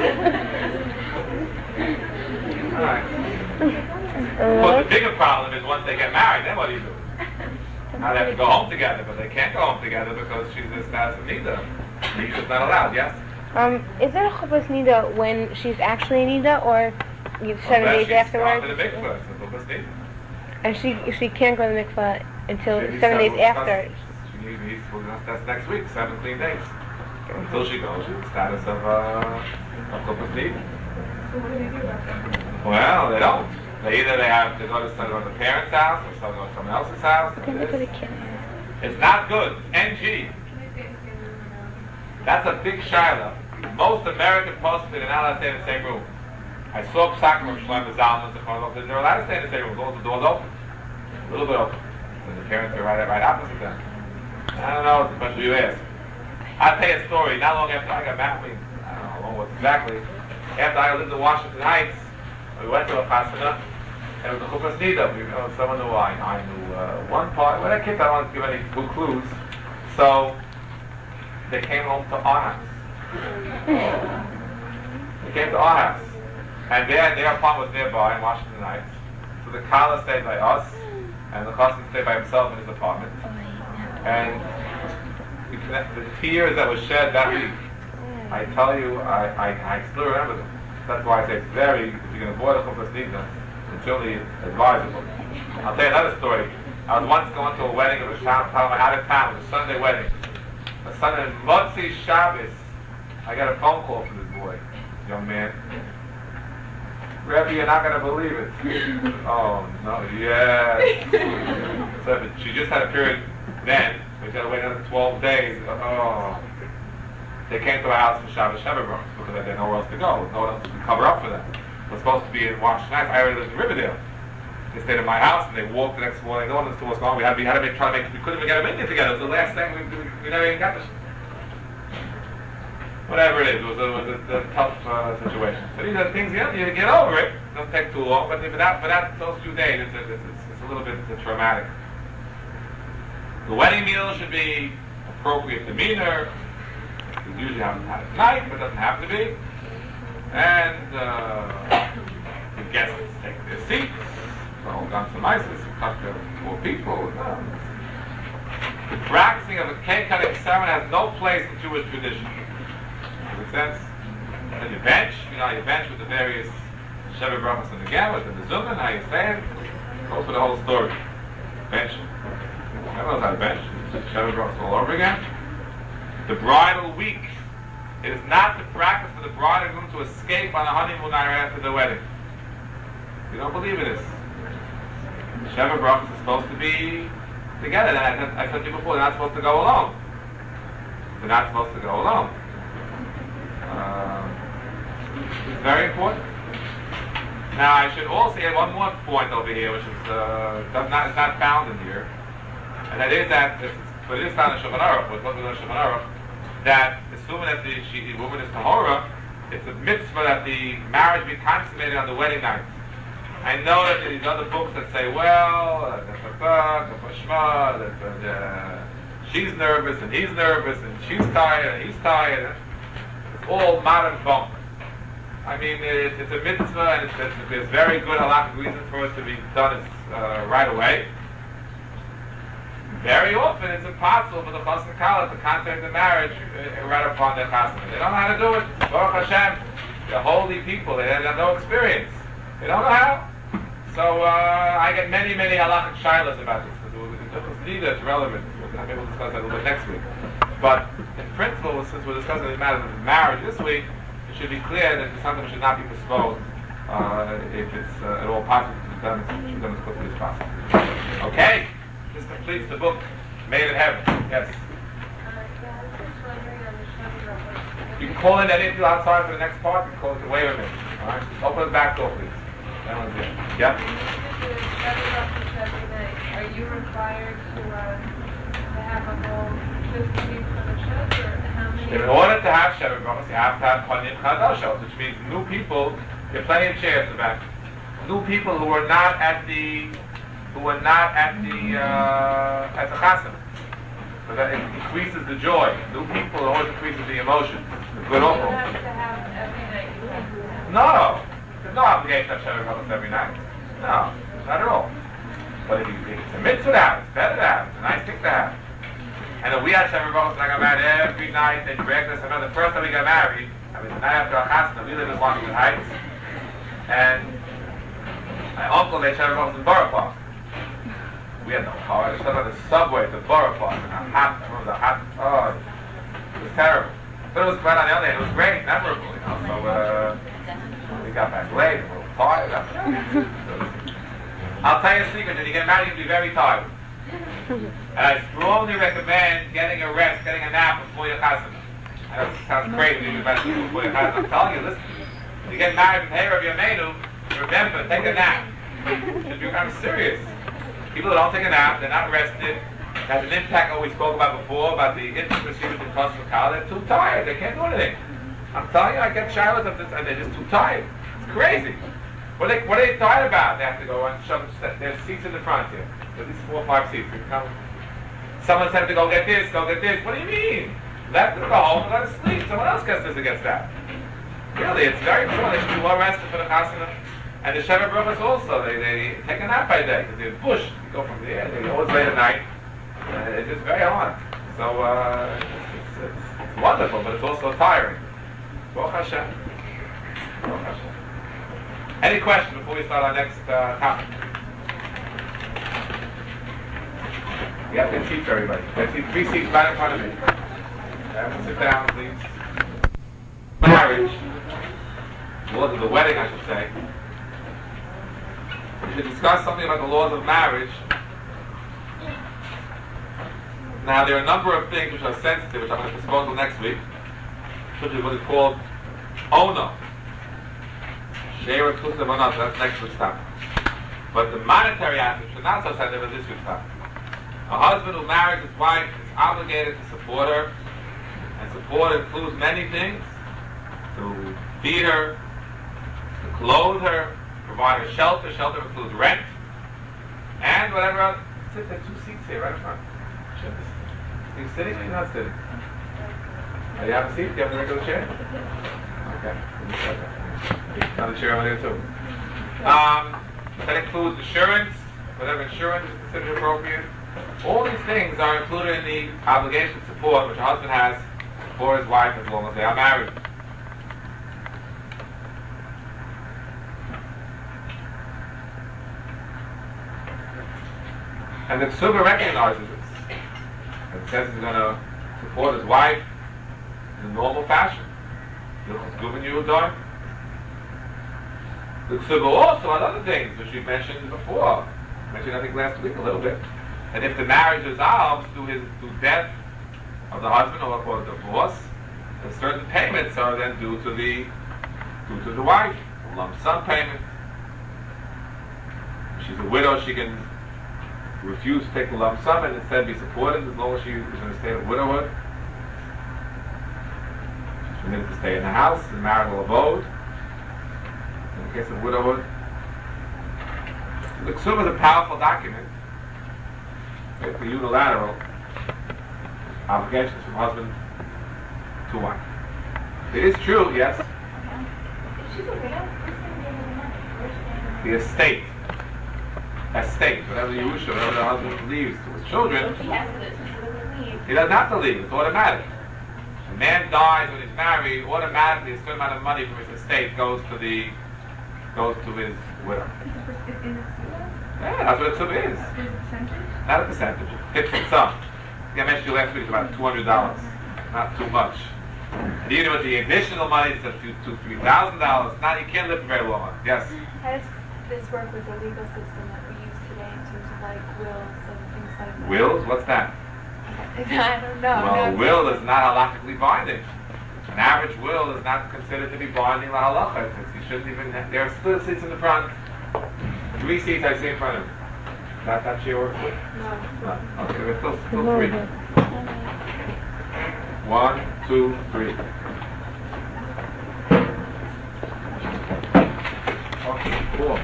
All right. But the bigger problem is once they get married, then what do you do? Now they have to go home together, but they can't go home together because she's a spouse of neither. Neither's not allowed, yes? Um, is there a chuppah nida when she's actually nida, or you seven Unless days she's afterwards? gone to the mikveh, it's a chuppah nida. And she she can't go to the mikveh until Maybe seven days we'll discuss- after. She needs, needs well, that's, that's next week, seven clean days. Until she goes, she's the status of uh, of chuppah nida. So what do they do about that? Well, they don't. They either they have to go to some of the parents' house or some go to someone else's house. Okay, look at the kid. It's not good. N G. Can they stay in the same room now? That's a big shiloh. Most American postmen are not allowed to stay in the same room. I saw Psakim of Shlomo Zalman, they're allowed to stay in the same room, as long as the door's open. A little bit open. And the parents are right, right opposite them. I don't know, it's a question you ask. I'll tell you a story. Not long after I got married, I don't know how long it was exactly, after I lived in Washington Heights, we went to a chasana, and it was a chuppah nida. We, oh, someone knew I, I knew uh, one part. When I kids, I don't want to give any good clues. So, they came home to our house. They came to our house. And their, their apartment was nearby in Washington Heights. So the Kala stayed by us, and the Chassan stayed by himself in his apartment. And the, the tears that was shed that week, I tell you, I, I, I still remember them. That's why I say it's very, if you can avoid a chuppah nida, it's really advisable. I'll tell you another story. I was once going to a wedding of a child out of town. It was a Sunday wedding. A Sunday, Motzi Shabbos, I got a phone call from this boy, young man. Rebbe, you're not going to believe it. Oh, no, yes. So if it, she just had a period then, so she had to wait another twelve days. Oh. They came to our house for Shabbos Shevah because they didn't know where else to go. No one else could cover up for them. It was supposed to be in Washington Heights. I already lived in Riverdale. They stayed in my house and they walked the next morning. No one understood what's going on. We had, we had to make, try to make, we couldn't even get them in there together. It was the last thing. We, we, we never even got this. Whatever it is, it was a, it was a, a tough uh, situation. So these are things, you know, you get over it. It doesn't take too long, but for that, for that, those few days, it's, it's, it's, it's a little bit it's traumatic. The wedding meal should be appropriate demeanor. We usually have it at night, but it doesn't have to be. And uh, the guests take their seats. They're all gone some ices, cut to more people. No. The practicing of a cake cutting ceremony has no place in Jewish tradition. Does it make sense? Then you bench, you know, you bench with the various Sheva brachos and the gamut and the zuman, how you say it. Goes for the whole story. Bench. Everyone knows how to bench. Sheva brachos all over again. The bridal week. It is not the practice for the bride and groom to escape on a honeymoon night right after the wedding. You don't believe it is. Sheva brachos is supposed to be together. And I said, I said to you before, they're not supposed to go alone. They're not supposed to go alone. Uh, it's very important. Now, I should also add one more point over here, which is uh, does not is not found in here, and that is that this, but it is found in Shulchan Aruch, but what we learn in Shulchan Aruch, that assuming that the, she, the woman is tahora, it's a mitzvah that the marriage be consummated on the wedding night. I know that there's other books that say, well, uh, that uh, she's nervous and he's nervous and she's tired and he's tired. It's all modern bunk. I mean, it, it's a mitzvah and it's, it's, there's very good halakhic reason for it to be done uh, right away. Very often it's impossible for the chassan and kala to contact the marriage uh, right upon their chassan. They don't know how to do it. Baruch Hashem, they're holy people. They have no experience. They don't know how. So uh, I get many, many halakhic shilas about this. It's neither it's relevant. Maybe we'll discuss that a little bit next week. But in principle, since we're discussing the matter of marriage this week, it should be clear that something should not be postponed uh, if it's uh, at all possible to be done, it should be done as quickly as possible. Okay, this completes the book, Made in Heaven. Yes? You can call in any of you outside for the next part. You can call it, wait a minute. All right? Open the back door, please. Yeah? Are you required to, uh, to have a whole fifteen for the shows, or how many? In order to have Sheva brachos, you have to have Kohanim Chadashos, which means new people. There are plenty of chairs in the back. New people who are not at the, who are not at the, uh, at the chassan. So that it increases the joy. New people always increases the emotion. The good You awful. have to have every night. You have to have. No, there's no obligation to have Sheva brachos every night. No, not at all. But if, you, if it's a mitzvah to have, it's better to have. It's a nice thing to have. And then we had Shem Rose, and I got married every night, and breakfast. I remember the first time we got married, I mean, the night after our chasna, we lived in Washington Heights, and my uncle made Shem Rose in Borough Park. We had no car. I just on the subway to Borough Park, and a hot, it was a hot, oh, it was terrible. But it was right on the other end. It was great, memorable, you know. So uh, we got back late, a little tired. I'll tell you a secret: when you get married, you'll be very tired. And I strongly recommend getting a rest, getting a nap before your chasana. I know it sounds crazy when you get married before your chasana. I'm telling you, listen. When you get married with Hey of your menu, remember, take a nap. I'm serious. People that don't take a nap, they're not rested. It has an impact, what we spoke about before, about the intimacy with the customer. They're too tired. They can't do anything. I'm telling you, I get showers of this, and they're just too tired. It's crazy. What are they, what are they tired about? They have to go and shove, there's seats in the front here. There's at least four or five seats. You come. Someone said to go get this, go get this. What do you mean? Let them go home and let them sleep. Someone else gets this against that. Really, it's very important. They should be well rested for the chasana. And the Sheva Brachos also, they, they take a nap by day, because they're bush. You go from there, they always late at night. Uh, it's just very hard. So, uh, it's, it's, it's wonderful, but it's also tiring. Baruch Hashem. Baruch Hashem. Any question before we start our next uh, topic? You have to seats for everybody. There's three seats right in front of me. Everyone sit down, please. Marriage. Laws of the wedding, I should say. We should discuss something about the laws of marriage. Now, there are a number of things which are sensitive, which I'm going to postpone until next week, which is what is called Ono. Share exclusive or not, that's next week's topic. But the monetary aspects are not so sensitive as this week's topic. A husband who marries his wife is obligated to support her, and support includes many things: to feed her, to clothe her, provide her shelter. Shelter includes rent, and whatever else. Sit there, two seats here, right in front. Are you sitting or are you not sitting? Do you have a seat? Do you have a regular chair? Okay. Another chair over there too. Um, that includes insurance, whatever insurance is considered appropriate. All these things are included in the obligation to support which a husband has for his wife as long as they are married. And the Ksuba recognizes this. And says he's going to support his wife in a normal fashion. The Ksuba also had other things which we mentioned before. Mentioned I think last week a little bit. And if the marriage dissolves through his through death of the husband or, or divorce, then certain payments are then due to the due to the wife. A lump sum payment. If she's a widow, she can refuse to take the lump sum and instead be supported as long as she is in a state of widowhood. She's permitted to stay in the house, in marital abode. In the case of widowhood, the Ksuba is a powerful document. It's a unilateral obligations from husband to wife. It is true, yes. If she's a widow, who's going to give her the money? Where's she getting the money? The estate. Estate. Whatever you wish, whatever the husband leaves to his children. He has to, she doesn't leave. He doesn't have to leave. It's automatic. A man dies when he's married, automatically a certain amount of money from his estate goes to the goes to his widow. Is the per- in the Ksuba? Yeah, that's what a Ksuba is. Is it a percentage? Not a percentage. Fixed sum. I think I mentioned you last week, it's about two hundred dollars. Not too much. And even with the additional money, it's up to two, three thousand dollars. Now you can't live for very long. Yes. How does this work with the legal system that we use today in terms of like wills and things like that? Wills? What's that? I don't know. Well, no, a will is not halakhically binding. An average will is not considered to be binding la halacha. You shouldn't even. There are still seats in the front. Three seats I see in front of you. That that chair works with? No. No. Okay, there's still, still three. One, two, three. Okay, cool.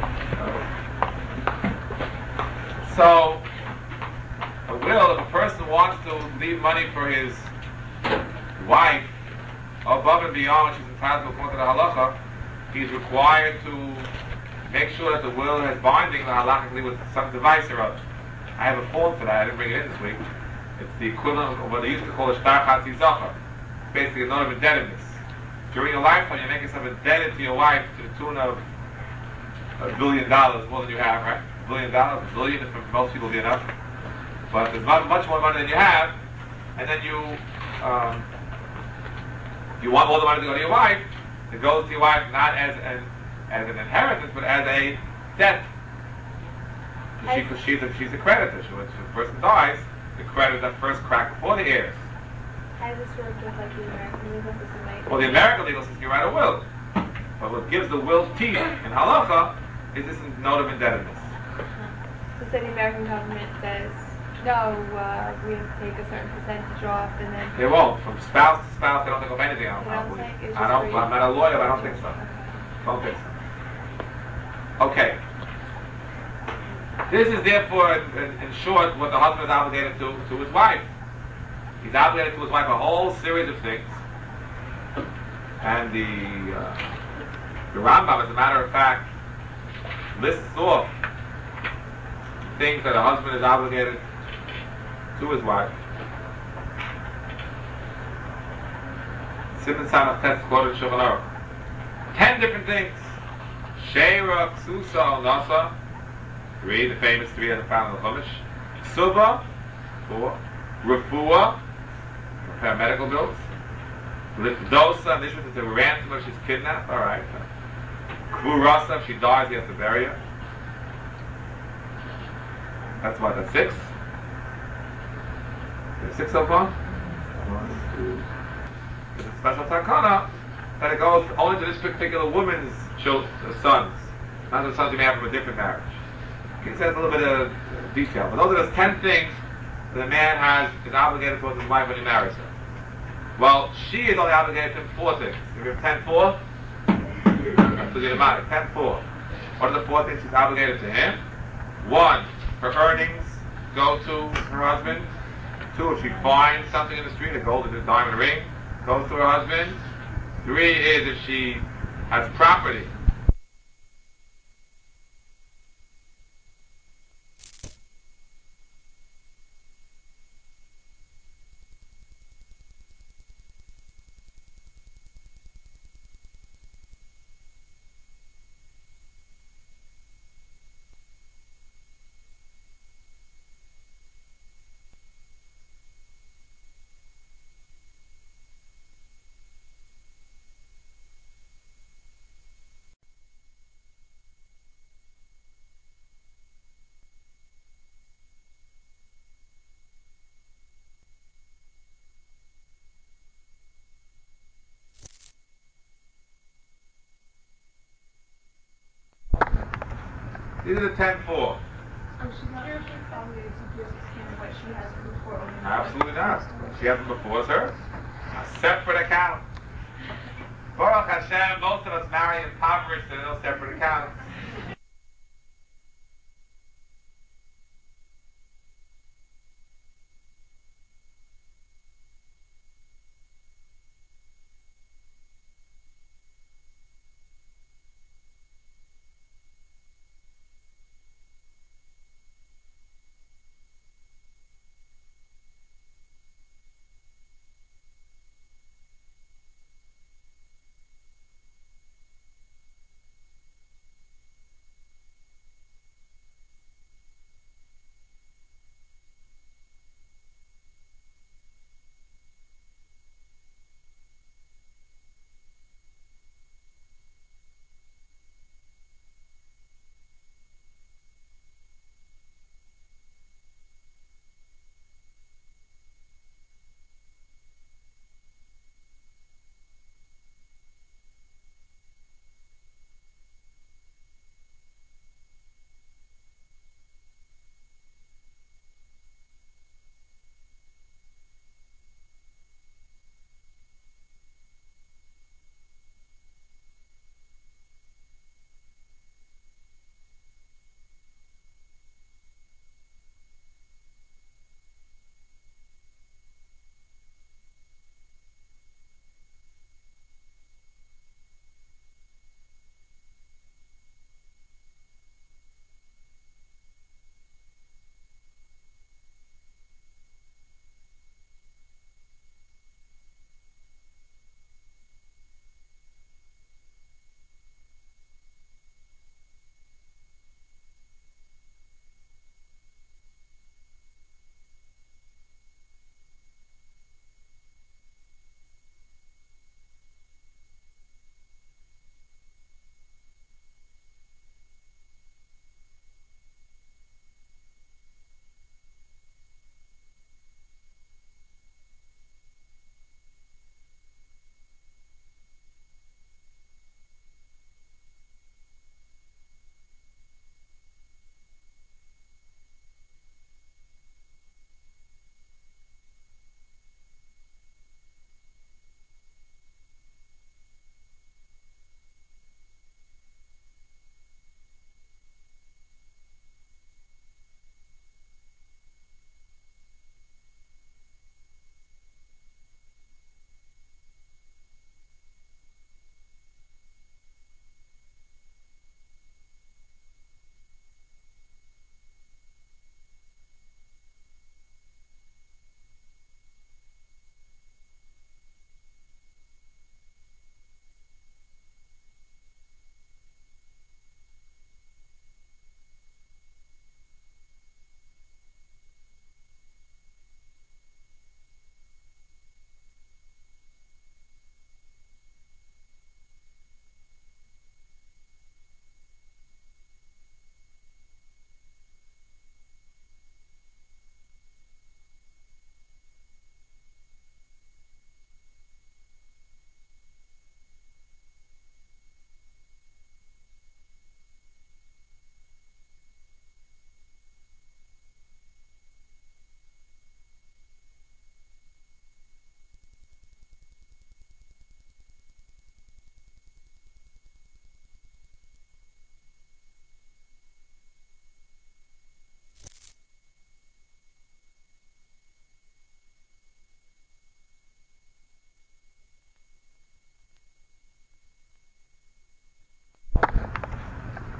So, a will, if a person wants to leave money for his wife above and beyond what she's entitled to according to the halacha, he's required to make sure that the will has binding halachically with some device or other. I have a form for that. I didn't bring it in this week. It's the equivalent of what they used to call a shtar chatzi zacha. It's basically a note of indebtedness. During your lifetime, you make yourself indebted to your wife to the tune of a billion dollars, more than you have, right? A billion dollars, a billion, if for most people be enough. But there's much, much more money than you have, and then you, um, if you want all the money to go to your wife, it goes to your wife not as an as an inheritance, but as a debt. Because she, she's, a, she's a creditor. She, when the person dies, the creditor first crack before the heirs. How does this work with like the American legal system? Like, Well, the American legal system, you write a will. But what gives the will teeth in halacha is this note of indebtedness. so say the American government says, no, uh, we have to take a certain percentage off, and then... They won't. From spouse to spouse, they don't think of anything. I don't, You I don't don't believe. think? It's I just don't, for you? I'm not a lawyer, but I don't think so. Okay. Don't think so. Okay. This is therefore, in, in short, what the husband is obligated to to his wife. He's obligated to his wife a whole series of things. And the uh, the Rambam, as a matter of fact, lists off things that a husband is obligated to his wife. Simon San of Test quoted Shulchan Aruch. Ten different things. Sheira, Ksusa, Nasa. Three, the famous three that are found in the Chumash. Ksuba, four. Refuah, repair medical bills. Lifdosa, this is a ransom if she's kidnapped. All right. Kvurasa, if she dies, he has to bury her. That's what, that's six? There's six so far? One, two. There's a special takana that it goes only to this particular woman's children, sons. Not the sons you may have from a different marriage. He says a little bit of detail. But those are the ten things that a man has is obligated towards his wife when he marries her. Well, she is only obligated to four things. If you have ten four, that's the automatic. ten four. What are the four things she's obligated to him? One, her earnings go to her husband. Two, if she finds something in the street, a gold or a diamond ring, goes to her husband. Three is if she has property. These are the ten four. Oh, she's not obligated to give him what she has before owning. Absolutely not. She has them before her. A separate account. Baruch Hashem, most of us marry impoverished and no separate accounts.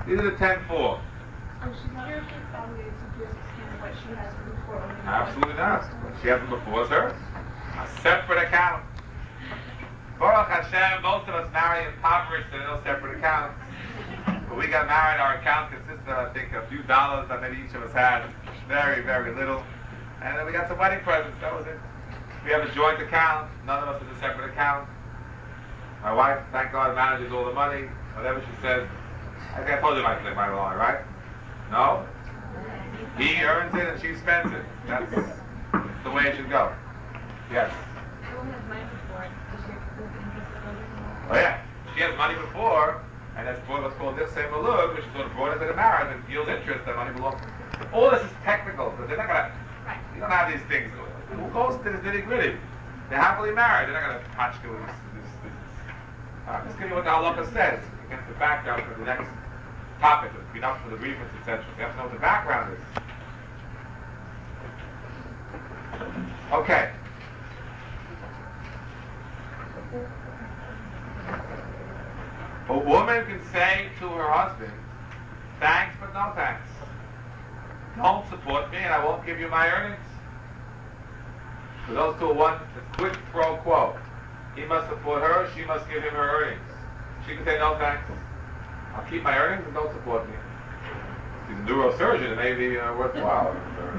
These are the ten forms. Oh, she's not obligated to give him what she has before. Absolutely not. What she has before is hers. A separate account. Baruch Hashem, most of us marry impoverished and no separate accounts. When we got married, our account consisted of, I think, a few dollars that maybe each of us had. Very, very little. And then we got some wedding presents. That was it. We have a joint account. None of us has a separate account. My wife, thank God, manages all the money. Whatever she says. I think I told you my, my lie, right? No? He earns it and she spends it. That's the way it should go. Yes? Oh yeah. She has money before, and that's what's called Nifsei Malug, which is sort of brought into the marriage and yields interest, that money belongs. All this is technical, but they're not going to, you don't have these things. Who goes to this nitty gritty? They're happily married, they're not going to touch this. this, this. Alright, let's give you what the halakha says against the background for the next topic, the enough for the grievance, et cetera. You have to know what the background is. Okay. A woman can say to her husband, thanks but no thanks. Don't support me and I won't give you my earnings. So those two are one, it's quid pro quo. He must support her, she must give him her earnings. She can say no thanks. I'll keep my earnings and don't support me. If he's a neurosurgeon, it may be uh, worthwhile.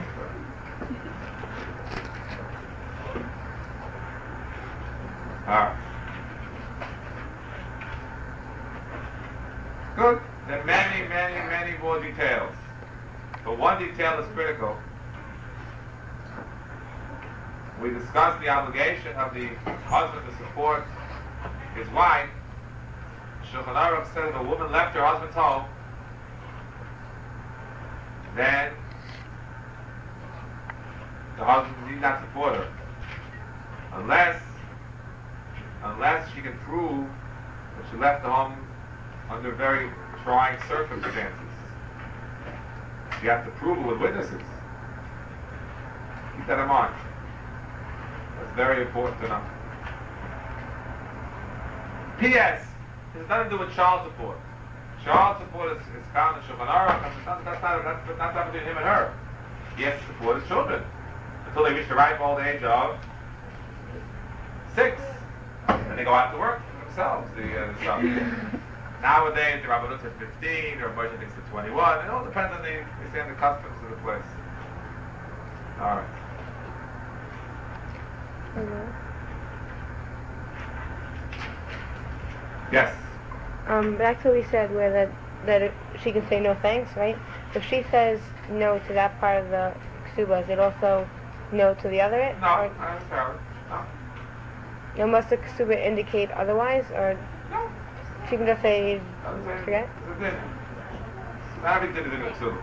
Alright. Good. There are many, many, many more details. But one detail is critical. We discussed the obligation of the husband to support his wife. Shulchan Aruch said if a woman left her husband's home, then the husband need not support her. Unless, unless she can prove that she left the home under very trying circumstances. You have to prove it with witnesses. Keep that in mind. That's very important to know. P S It has nothing to do with child support. Child support is, is found in Shulchan Aruch. That's not, that's, not, that's not something between him and her. He has to support his children until they reach the ripe old age of six. Then they go out to work for themselves. The, uh, the son. Nowadays, the Rabbanut says fifteen, or Moshe thinks it's twenty-one. It all depends on the, they say, on the customs of the place. All right. Hello. Yes. Um, back to what we said, where that that it, she can say no thanks, right? If she says no to that part of the ksuba, is it also no to the other? No, or, not necessarily. No. no, must the ksuba indicate otherwise, or No. she can just say Doesn't say- forget? It's a din. Not every din is in the ksuba.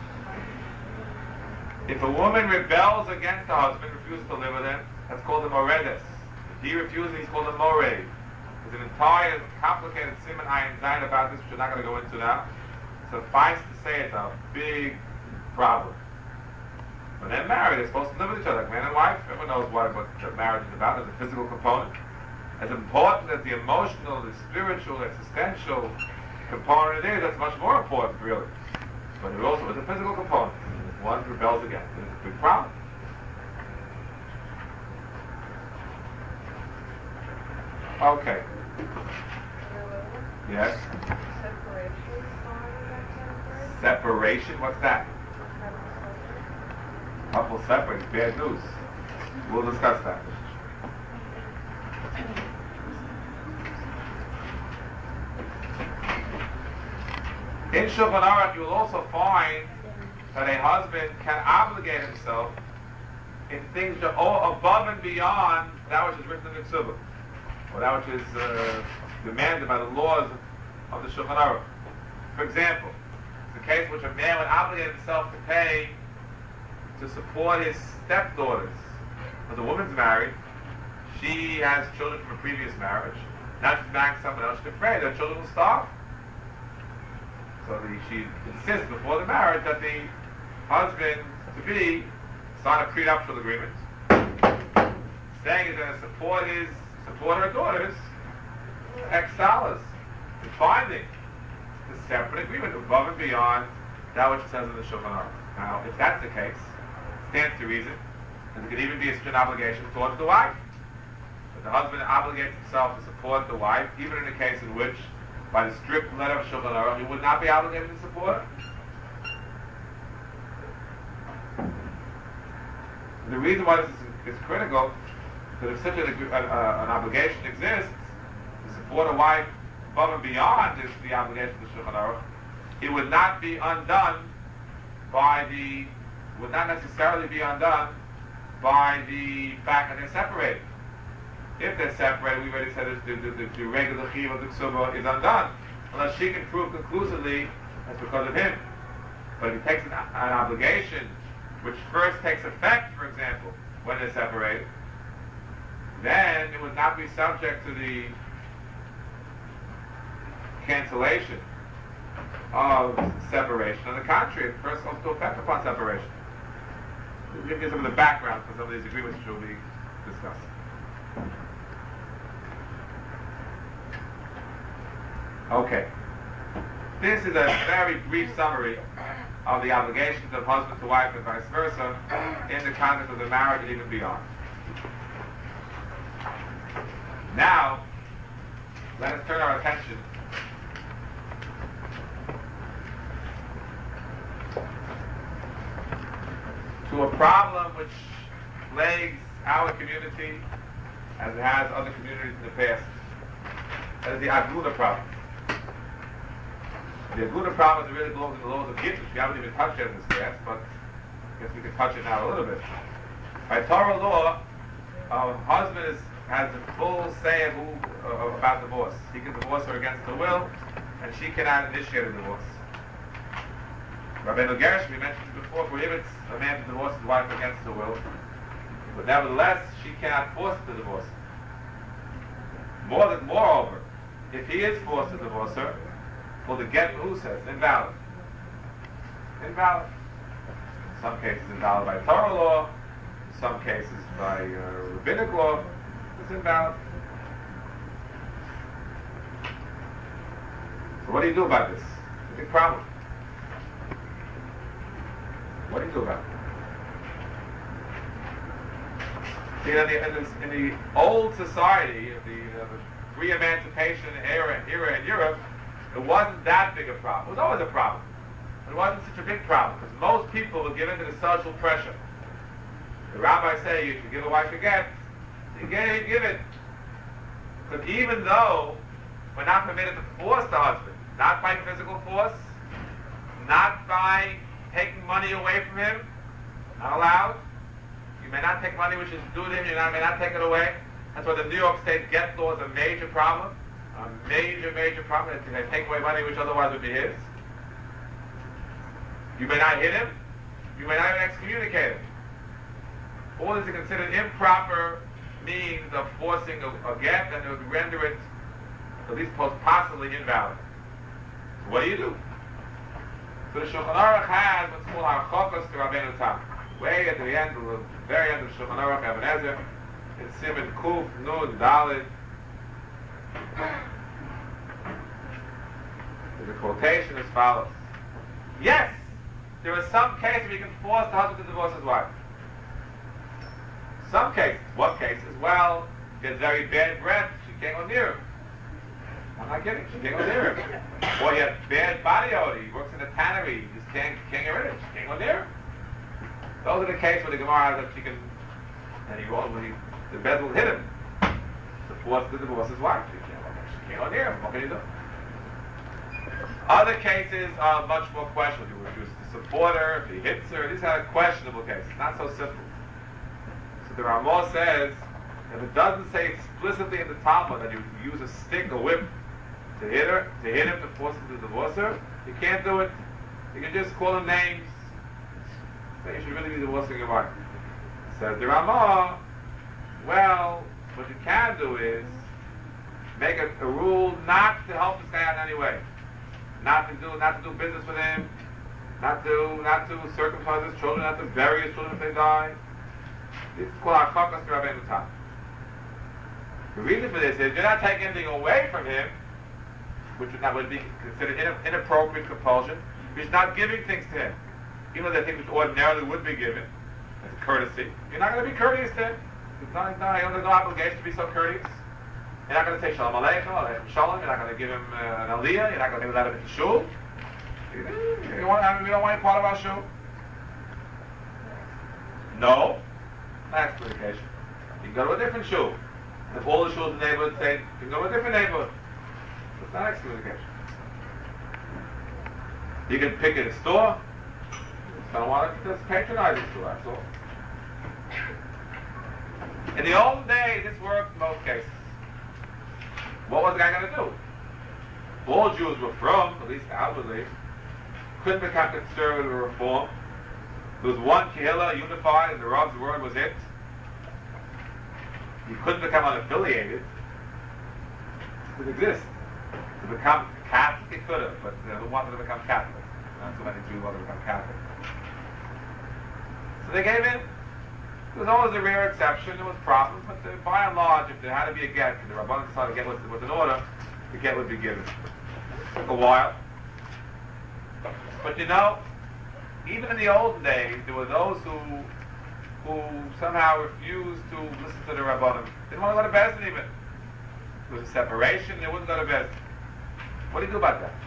If a woman rebels against the husband, refuses to live with him, that's called a moredes. If he refuses, he's called a mored. There's an entire complicated siman ayin zayin about this, which we're not going to go into now. Suffice to say, it's a big problem. When they're married, they're supposed to live with each other, like man and wife. Everyone knows what, what the marriage is about. There's a physical component. As important as the emotional, the spiritual, existential component it is, that's much more important, really. But there also is a physical component. If one rebels against it, it's a big problem. Okay. Yes? Separation? What's that? Couple separates, bad news. We'll discuss that. In Shulchan Aruch, you will also find that a husband can obligate himself in things that are all above and beyond that which is written in the Ksubah, or that which is uh, demanded by the laws of the Shulchan Aruch. For example, it's the case in which a man would obligate himself to pay to support his stepdaughters. Because the woman's married, she has children from a previous marriage, now she's marrying someone else, she's afraid that children will starve. So the, she insists before the marriage that the husband-to-be sign a prenuptial agreement, saying he's going to support his, support her daughters, X dollars, in finding. a separate agreement above and beyond that which it says in the Shulchan Aruch. Now, if that's the case, stands to reason, and it could even be a strict obligation towards the wife. But the husband obligates himself to support the wife, even in a case in which, by the strict letter of Shulchan Aruch, he would not be obligated to support her. And the reason why this is, is critical, that if such an, uh, an obligation exists to support a wife above and beyond this, the obligation of the Shulchan Aruch, it would not be undone by the, would not necessarily be undone by the fact that they're separated. If they're separated, we already said that the, the, the, the regular chiv of the ksuba is undone, unless she can prove conclusively that's because of him. But if he takes an, an obligation which first takes effect, for example, when they're separated, then it would not be subject to the cancellation of separation. On the contrary, it first comes to effect upon separation. We'll give you some of the background for some of these agreements which we'll be discussing. Okay. This is a very brief summary of the obligations of husband to wife and vice versa in the context of the marriage and even beyond. Now, let us turn our attention to a problem which plagues our community as it has other communities in the past. That is the Aguna problem. The Aguna problem really belongs in the laws of Yiddish. We haven't even touched it in this class, but I guess we can touch it now a little bit. By Torah law, a husband is, has the full say of who, uh, about divorce. He can divorce her against her will, and she cannot initiate a divorce. Rabbeinu Gersh, we mentioned it before, prohibits a man to divorce his wife against her will, but nevertheless, she cannot force him to divorce her. More than, moreover, if he is forced to divorce her, well, the get who says invalid. Invalid. In some cases invalid by Torah law, in some cases by uh, rabbinic law, it's invalid. So what do you do about this? It's a big problem. What do you do about it? See, in the, in the, in the old society, of the, uh, the pre-emancipation era, era in Europe, it wasn't that big a problem. It was always a problem. It wasn't such a big problem, because most people were given to the social pressure. The rabbis say you should give a wife a get. You get it, give it. Because even though we're not permitted to force the husband, not by physical force, not by taking money away from him, not allowed. You may not take money which is due to him, you may not take it away. That's why the New York State get law is a major problem. A major, major problem. They take away money which otherwise would be his. You may not hit him. You may not even excommunicate him. All this is considered improper means of forcing a, a get, and it would render it at least possibly invalid. So what do you do? So the Shulchan Aruch has what's called Harchokos to Rabbeinu Tam. Way at the end, of the very end of Shulchan Aruch, Even Ezer, in Siman Kuf, Nun, Daled. There's a quotation as follows. Yes, there are some cases where you can force the husband to divorce his wife. Some cases. What cases? Well, he has very bad breath, she can't go near him. I'm not kidding, she can't go near him. Or he has bad body odor, he works in a tannery, he just can't, can't get rid of it, she can't go near him. Those are the cases where the Gemara has that she can, and he won't, he, the bed will hit him. To force to divorce his wife. She can't, she can't go near him, what can you do? Other cases are much more questionable. If he was to support her, if he hits her, these are questionable cases, not so simple. So the Ramah says, if it doesn't say explicitly in the Talmud that you use a stick, a whip, to hit her, to hit him, to force him to divorce her, you can't do it. You can just call him names. Say you should really be divorcing your wife. Says the Ramah, well, what you can do is make a, a rule not to help this guy out in any way. Not to do, not to do business with him, not to, not to circumcise his children, not to bury his children if they die. This is called Harchokos to Rabbeinu Tam. The reason for this is you're not taking anything away from him, which would not would be considered in, inappropriate compulsion. He's not giving things to him, even though they're things which ordinarily would be given as a courtesy. You're not going to be courteous to him. There's no, no, there's no obligation to be so courteous. You're not going to say Shalom Aleichem, Aleichem Shalom. You're not going to give him uh, an aliyah. You're not going to let him into shul. You, you want, I mean, we don't want any part of our shul. No. Not excommunication. You can go to a different shul. If all the shuls in the neighborhood say, you can go to a different neighborhood. It's not excommunication. You can pick at a store. You don't want to just patronize the store, that's all. In the old days, this worked in most cases. What was the guy going to do? All Jews were from, at least outwardly, couldn't become conservative or reform. There was one kehillah, unified, and the Rav's word was it. You couldn't become unaffiliated. It could exist. To become Catholic, it could have, but uh, who wanted to become Catholic? Not so many Jews wanted to become Catholic. So they gave in. There was always a rare exception. There was problems, but uh, by and large, if there had to be a get, and the Rabbanan decided to get was, was an order, the get would be given. It took a while. But you know, even in the olden days, there were those who who somehow refused to listen to the Rabbanim. They didn't want to go to Bezdin even. There was a separation, they wouldn't go to Bezdin. What do you do about that?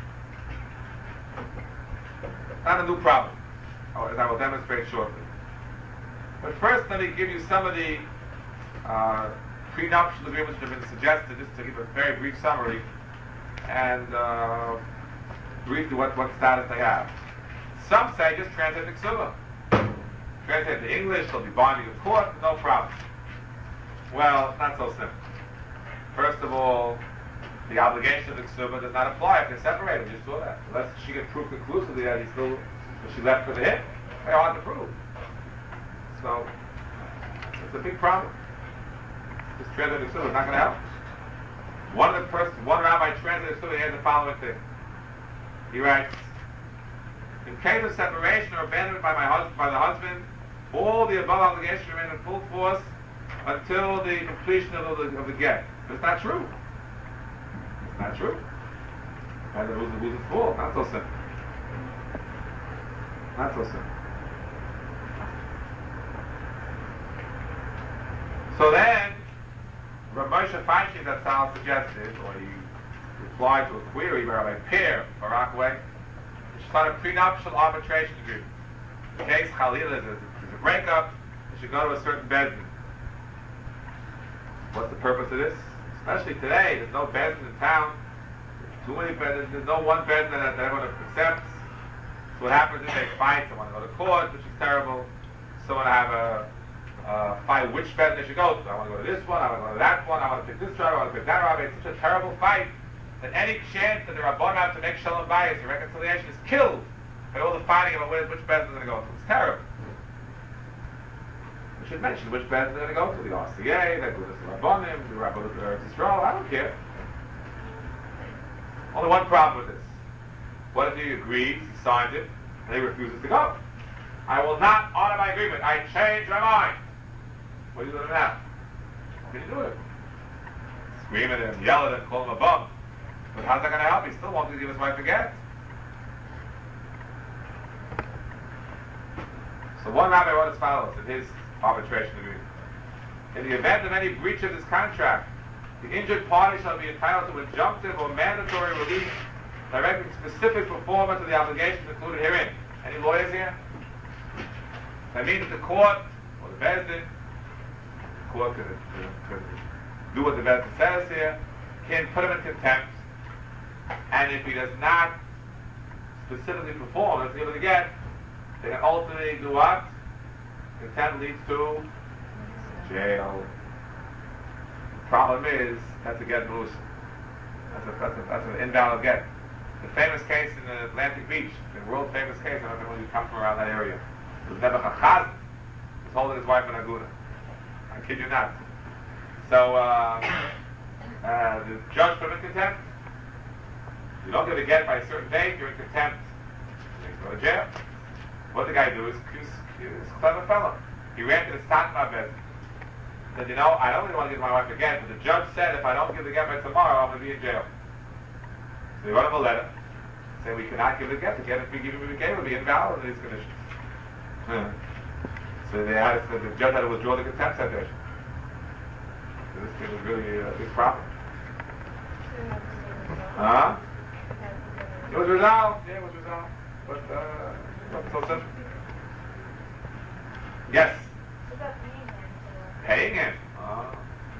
Not a new problem, as I will demonstrate shortly. But first, let me give you some of the uh, prenuptial agreements that have been suggested, just to give a very brief summary, and uh, briefly what, what status they have. Some say just translate the Ksuba. Translate to English, they'll be binding in court, no problem. Well, it's not so simple. First of all, the obligation of the Ksuba does not apply if they're separated. We just saw that. Unless she can prove conclusively that he still, that she left for the hit, very hard to prove. So, it's a big problem. This translating the Ksuba is not going to help. One of the first, one rabbi translated the Ksuba, he had the following thing. He writes, in case of separation or abandonment by my husband, by the husband, all the above obligations remain in full force until the completion of the, of the get. But it's not true. It's not true. And the who's, who's at fault? Not so simple. Not so simple. So then, Rav Moshe Feinstein, that Sal suggested, or he replied to a query by Rabbi Peer, Barakaway, we should start a prenuptial arbitration agreement. In case Khalil is a, is a breakup, it should go to a certain bezdin. What's the purpose of this? Especially today, there's no bezdin in town. There's too many bezdin. There's no one bezdin that, that everyone accepts. So what happens is they fight. They want to go to court, which is terrible. So want to have a uh, fight which bezdin they should go to. I want to go to this one. I want to go to that one. I want to pick this rabbi. I want to pick that rabbi. It's such a terrible fight that any chance that the Rabbanim have to make shalom bayis, the reconciliation, is killed by all the fighting about which bezdin is going to go to. It's terrible. We should mention which bezdin they're going to go to. The R C A, the Agudas Rabbanim, the Rabbanim of Eretz Yisrael. I don't care. Only one problem with this. What if he agrees, he signs it, and he refuses to go? I will not honor my agreement. I change my mind. What do you do now? What can you do with it? Scream at him, yell at him, call him a bum. But how's that going to help? He still wants to give his wife a get. So one rabbi wrote as follows in his arbitration agreement. In the event of any breach of this contract, the injured party shall be entitled to injunctive or mandatory relief directing specific performance of the obligations included herein. Any lawyers here? That means the court, or the bezdin, the court could, could do what the bezdin says here, can put him in contempt, and if he does not specifically perform, let's give it again, they can ultimately do what? Contempt leads to jail. The problem is, that's a get loose. That's, a, that's, a, that's an invalid get. The famous case in the Atlantic Beach, the world famous case, I don't know if you come from around that area. It was Nebuchadnezzar Chaz was holding his wife in Aguna. I kid you not. So uh, uh, the judge put him in contempt. You don't get a get by a certain date, you're in contempt. You go to jail. What the guy do is, he's, he's a clever fellow. He ran to the Satmar bed. Said, you know, I don't really want to give my wife a get, but the judge said if I don't give the get by tomorrow, I'm going to be in jail. So they wrote him a letter saying we cannot give the get. The get if we give him the get will be invalid under these conditions. Hmm. So they had so the judge had to withdraw the contempt citation. So this thing was really a big problem. Huh? It was resolved. Yeah, it was resolved. But uh, not so simple. Yes. What about paying him? Paying him. Uh,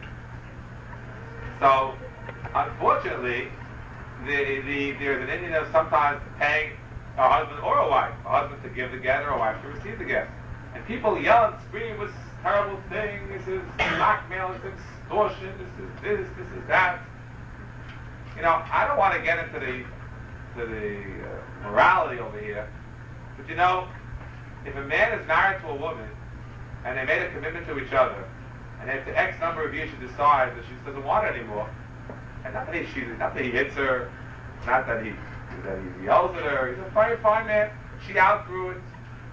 so, unfortunately, the, the, there's an Indian of sometimes paying a husband or a wife, a husband to give the get or a wife to receive the get. And people yell and scream, this terrible thing, this is blackmail, this is extortion, this is this, this is that. You know, I don't want to get into the, to the uh, morality over here, but you know, if a man is married to a woman, and they made a commitment to each other, and after X number of years she decides that she just doesn't want it anymore, and not that he, she, not that he hits her, not that he, that he yells at her, he's a fine, fine man, she outgrew it.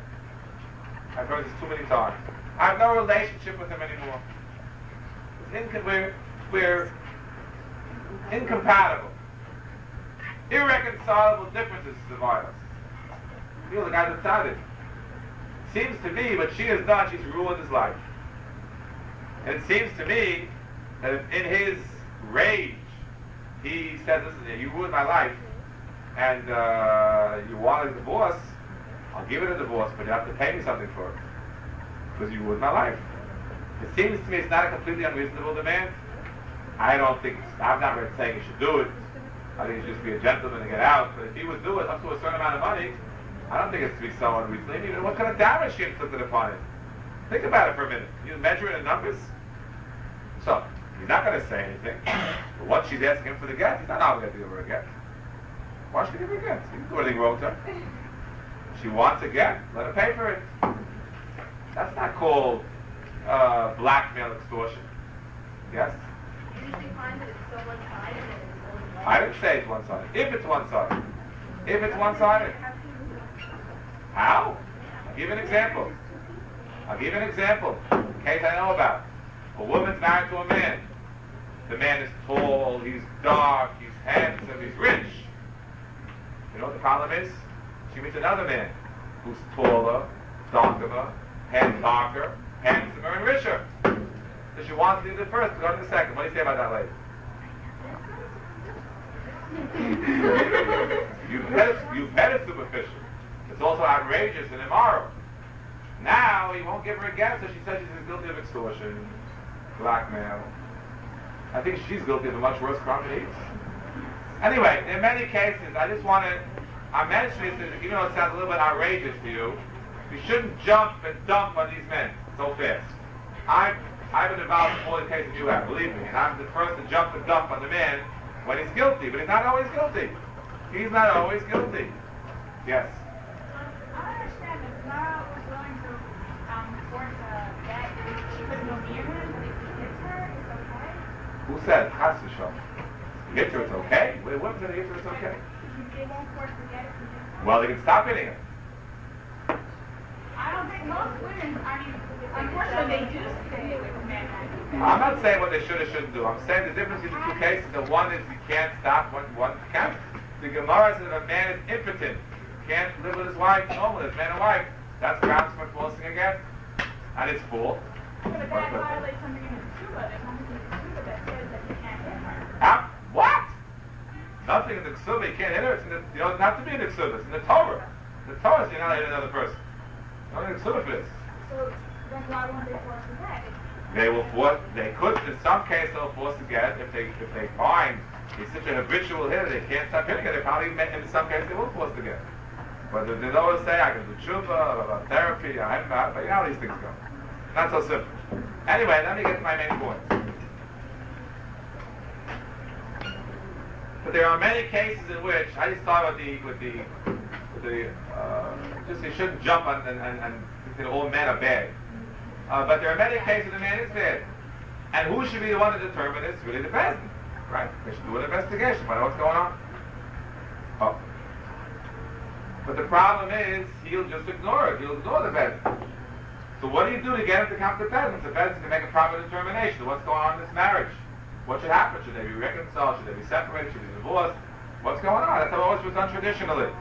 I've heard this too many times. I have no relationship with him anymore. It's inco- we're, we're incompatible. Irreconcilable differences divide us. You know, the guy decided. Seems to me what she has done, she's ruined his life. And it seems to me that if in his rage he says, listen, you ruined my life and uh, you want a divorce, I'll give it a divorce, but you have to pay me something for it because you ruined my life. It seems to me it's not a completely unreasonable demand. I don't think, I'm not really saying he should do it. I think he should just be a gentleman and get out. But if he would do it up to a certain amount of money, I don't think it's to be so unreasonable. Even what kind of damage she inflicted upon him? Think about it for a minute. You measure it in numbers. So, he's not going to say anything. But once she's asking him for the get, he's not obligated to give her a get. Why should he give her a get? He didn't do anything wrong to her. She wants a get, let her pay for it. That's not called uh, blackmail extortion. Yes? You usually find that it's so one-sided and it's only one. I didn't say it's one-sided. If it's one-sided. If it's one-sided. How? I'll give you an example. I'll give you an example. In case I know about. A woman's married to a man. The man is tall, he's dark, he's handsome, he's rich. You know what the problem is? She meets another man who's taller, darker, and darker, handsomer, and richer. So she wants to do the first, go to the second. What do you say about that lady? you've, had it, you've had it superficial. It's also outrageous and immoral. Now he won't give her a get, so she says she's guilty of extortion, blackmail. I think she's guilty of a much worse crime than he is. Anyway, in many cases, I just want to, I'm mentioning this, even though it sounds a little bit outrageous to you, you shouldn't jump and dump on these men so fast. I've, I've been involved in more cases than you have, believe me, and I'm the first to jump and dump on the man when he's guilty, but he's not always guilty. He's not always guilty. Yes? I understand if Mara was willing to um, force a get, she couldn't go near him, but if he hits her, it's okay? Who said, Chas v'shalom? Hit her, it's okay? Wait, what said hit her, it's okay? They won't force the get if he hits her. Well, they can stop hitting her. I don't think most women, I mean, unfortunately, they do stay with men. I'm not saying what they should or shouldn't do. I'm saying the difference between the two cases, the one is you can't stop, one, one can't. The Gemara says if a man is impotent, can't live with his wife normally, as man and wife, that's grounds for forcing a get. And it's full. But if that violates something in the Ketubah, there's nothing in the Ketubah that says that you can't hit her. Ah, what? Nothing in the Ketubah, you can't hit her. It's in the, you don't have to be in the Ketubah, it's in the Torah. The Torah says you're not hitting another person. Nothing in the Ketubah for this. So then why won't they force the get? They will force, they could, in some cases they'll force a get if they, if they find he's such a habitual hitter, they can't stop hitting it. They probably, in some cases, they will force the get. But if they always say, I can do tshuva, about therapy, I haven't, but you know how these things go. Not so simple. Anyway, let me get to my main point. But there are many cases in which, I just thought about the, with the, with the, uh, just you shouldn't jump on and, and, and you know, all men are bad. Uh, but there are many cases the man is bad. And who should be the one to determine this? Really the president, right? They should do an investigation, find out what's going on. Oh. But the problem is, he'll just ignore it. He'll ignore the president. So what do you do to get him to come to the president? The president can make a proper determination of what's going on in this marriage. What should happen? Should they be reconciled? Should they be separated? Should they be divorced? What's going on? That's how it always was done traditionally.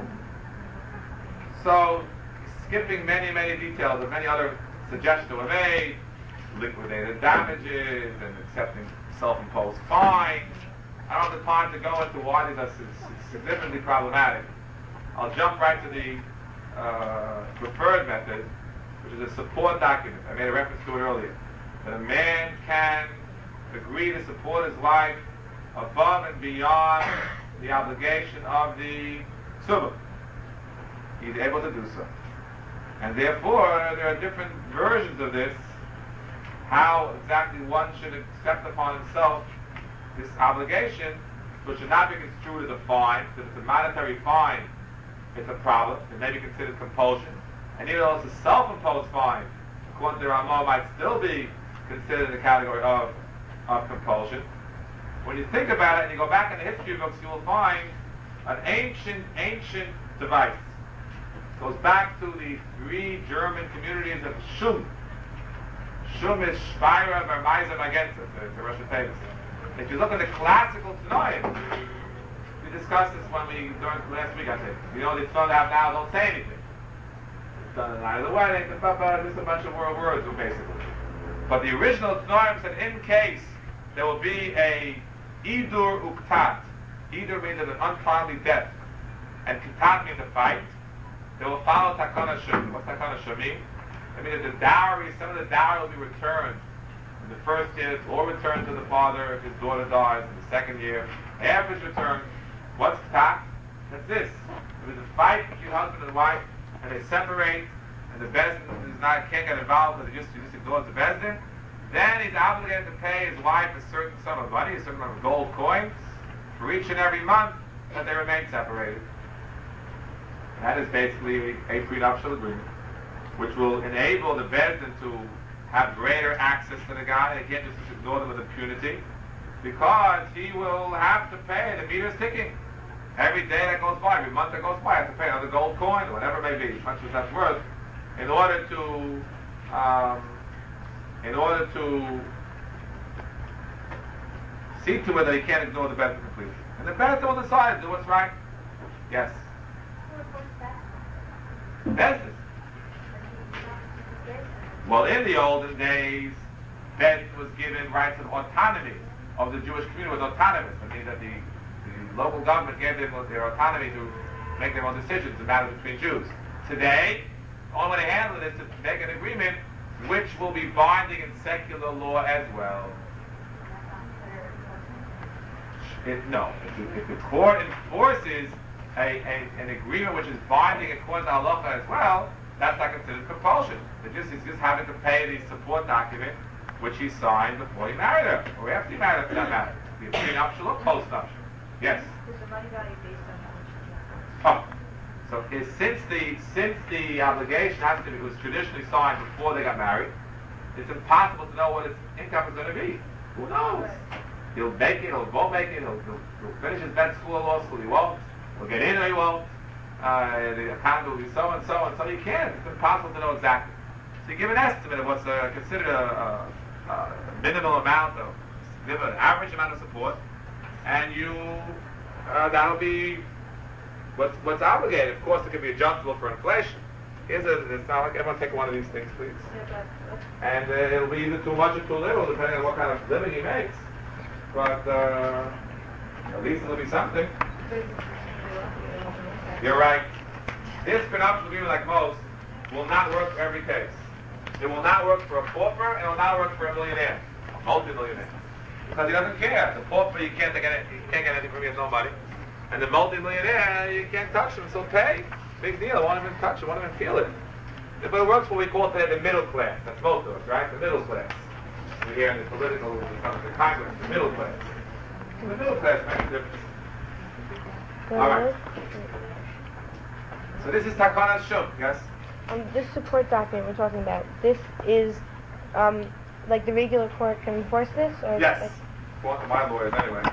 So, skipping many, many details of many other suggestions that were made, liquidated damages and accepting self-imposed fines. I don't have the time to go into why these are significantly problematic. I'll jump right to the uh, preferred method, which is a support document. I made a reference to it earlier. That a man can agree to support his wife above and beyond the obligation of the ksuba. He's able to do so. And therefore, there are different versions of this, how exactly one should accept upon himself this obligation, which should not be construed as a fine. If it's a monetary fine, it's a problem. It may be considered compulsion. And even though it's a self-imposed fine, according to the Ramah, might still be considered in the category of, of compulsion. When you think about it and you go back in the history books, you will find an ancient, ancient device. It goes back to the three German communities of Shum. Shum is Shvaira Vermeisa Magensa, the Russian famous. If you look at the classical Tanoim, we discussed this when we, during last week I think, you know, the Tanoim they have now don't say anything. It's done in the night of the wedding, the papa, just a bunch of world words, basically. But the original Tanoim said, in case there will be a Idur Uktat, Idur means an untimely death, and Kitat means a fight, they will follow Takana Shum. What's Takana Shum mean? I mean, that the dowry, some of the dowry will be returned in the first year, or returned to the father if his daughter dies in the second year. After it's returned, what's Kitat? That's this. There is a fight between husband and wife, and they separate, and the Bezdin is not, can't get involved, because he just, he just ignores the Bezdin. Then he's obligated to pay his wife a certain sum of money, a certain amount of gold coins, for each and every month that they remain separated. And that is basically a prenuptial agreement, which will enable the Bezdin to have greater access to the guy. They can't just ignore them with impunity, because he will have to pay. The meter's ticking. Every day that goes by, every month that goes by, I have to pay another gold coin, or whatever it may be, as much as that's worth, in order to um, in order to see to it that he can't ignore the Bezdin completely. And the Bezdin will decide to do what's right. Yes. Bezdin. Well, in the olden days, Bezdin was given rights of autonomy of the Jewish community. Was autonomous. I mean that the, the local government gave them their autonomy to make their own decisions in matters between Jews. Today, the only way to handle it is to make an agreement which will be binding in secular law as well. It, no, if the, if the court enforces a, a, an agreement which is binding according to halacha as well, that's not considered compulsion. It just, he's just having to pay the support document which he signed before he married her, or after he married her, for that matter. The prenuptial or postnuptial. Yes? Is the money value based on how much? Oh. So is, since the since the obligation has to be, it was traditionally signed before they got married, it's impossible to know what his income is going to be. Who knows? He'll make it, he'll won't make it, he'll, he'll, he'll finish his med school or law school, he won't. He'll get in or he won't. Uh, the account will be so and so and so. You can't. It's impossible to know exactly. So you give an estimate of what's uh, considered a, a, a minimal amount of, give an average amount of support, and you, uh, that'll be what's, what's obligated. Of course, it can be adjustable for inflation. Here's a, it's not like, everyone take one of these things, please. And uh, it'll be either too much or too little, depending on what kind of living he makes. But uh, at least it'll be something. You're right. This prenuptial agreement, like most, will not work for every case. It will not work for a pauper, and it will not work for a millionaire, a multi-millionaire, because he doesn't care. The pauper, you can't get any, you can't get anything from him, he has no money, and the multi-millionaire, you can't touch him. So pay, big deal. I won't even touch it. I won't even feel it. But it works for what we call today the middle class. That's most of us, right? The middle class. We hear in the political, the Congress, the middle class. The middle class makes a difference. All right. So this is Takana Shum, yes? Um, this support document we're talking about, this is, um, like the regular court can enforce this? Or Yes. Like, According to my lawyers, anyway.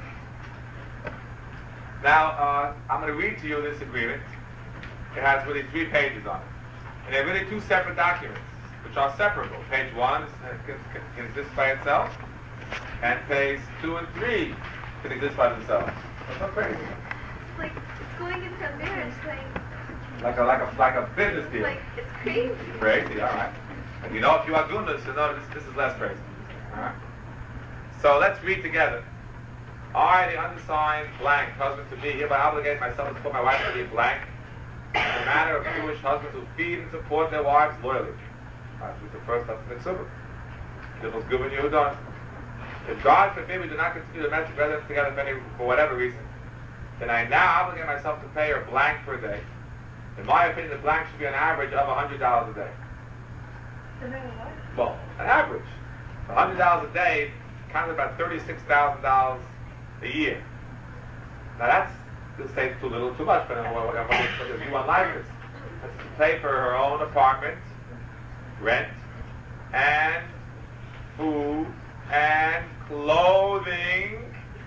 Now, uh, I'm going to read to you this agreement. It has really three pages on it. And they're really two separate documents, which are separable. Page one is, uh, can, can, can exist by itself, and page two and three can exist by themselves. That's not crazy. It's like, it's going into a marriage, like, Like a like a like a business deal. like, it's crazy. Crazy, all right. And you know, if you are doing this, you know this, this is less crazy. All right. So let's read together. I, the undersigned blank husband to be, hereby obligate myself to support my wife to be blank in the manner of Jewish husbands who feed and support their wives loyally. That's the first lesson in Ksubah. This was given you done. If God forbid we do not continue domestic residence together for, any, for whatever reason, then I now obligate myself to pay her blank per day. In my opinion, the blank should be an average of one hundred dollars a day. No matter what? Well, an average. one hundred dollars a day counts about thirty-six thousand dollars a year. Now that's, this say too little, too much, but what if you want life is. That's to pay for her own apartment, rent, and food, and clothing.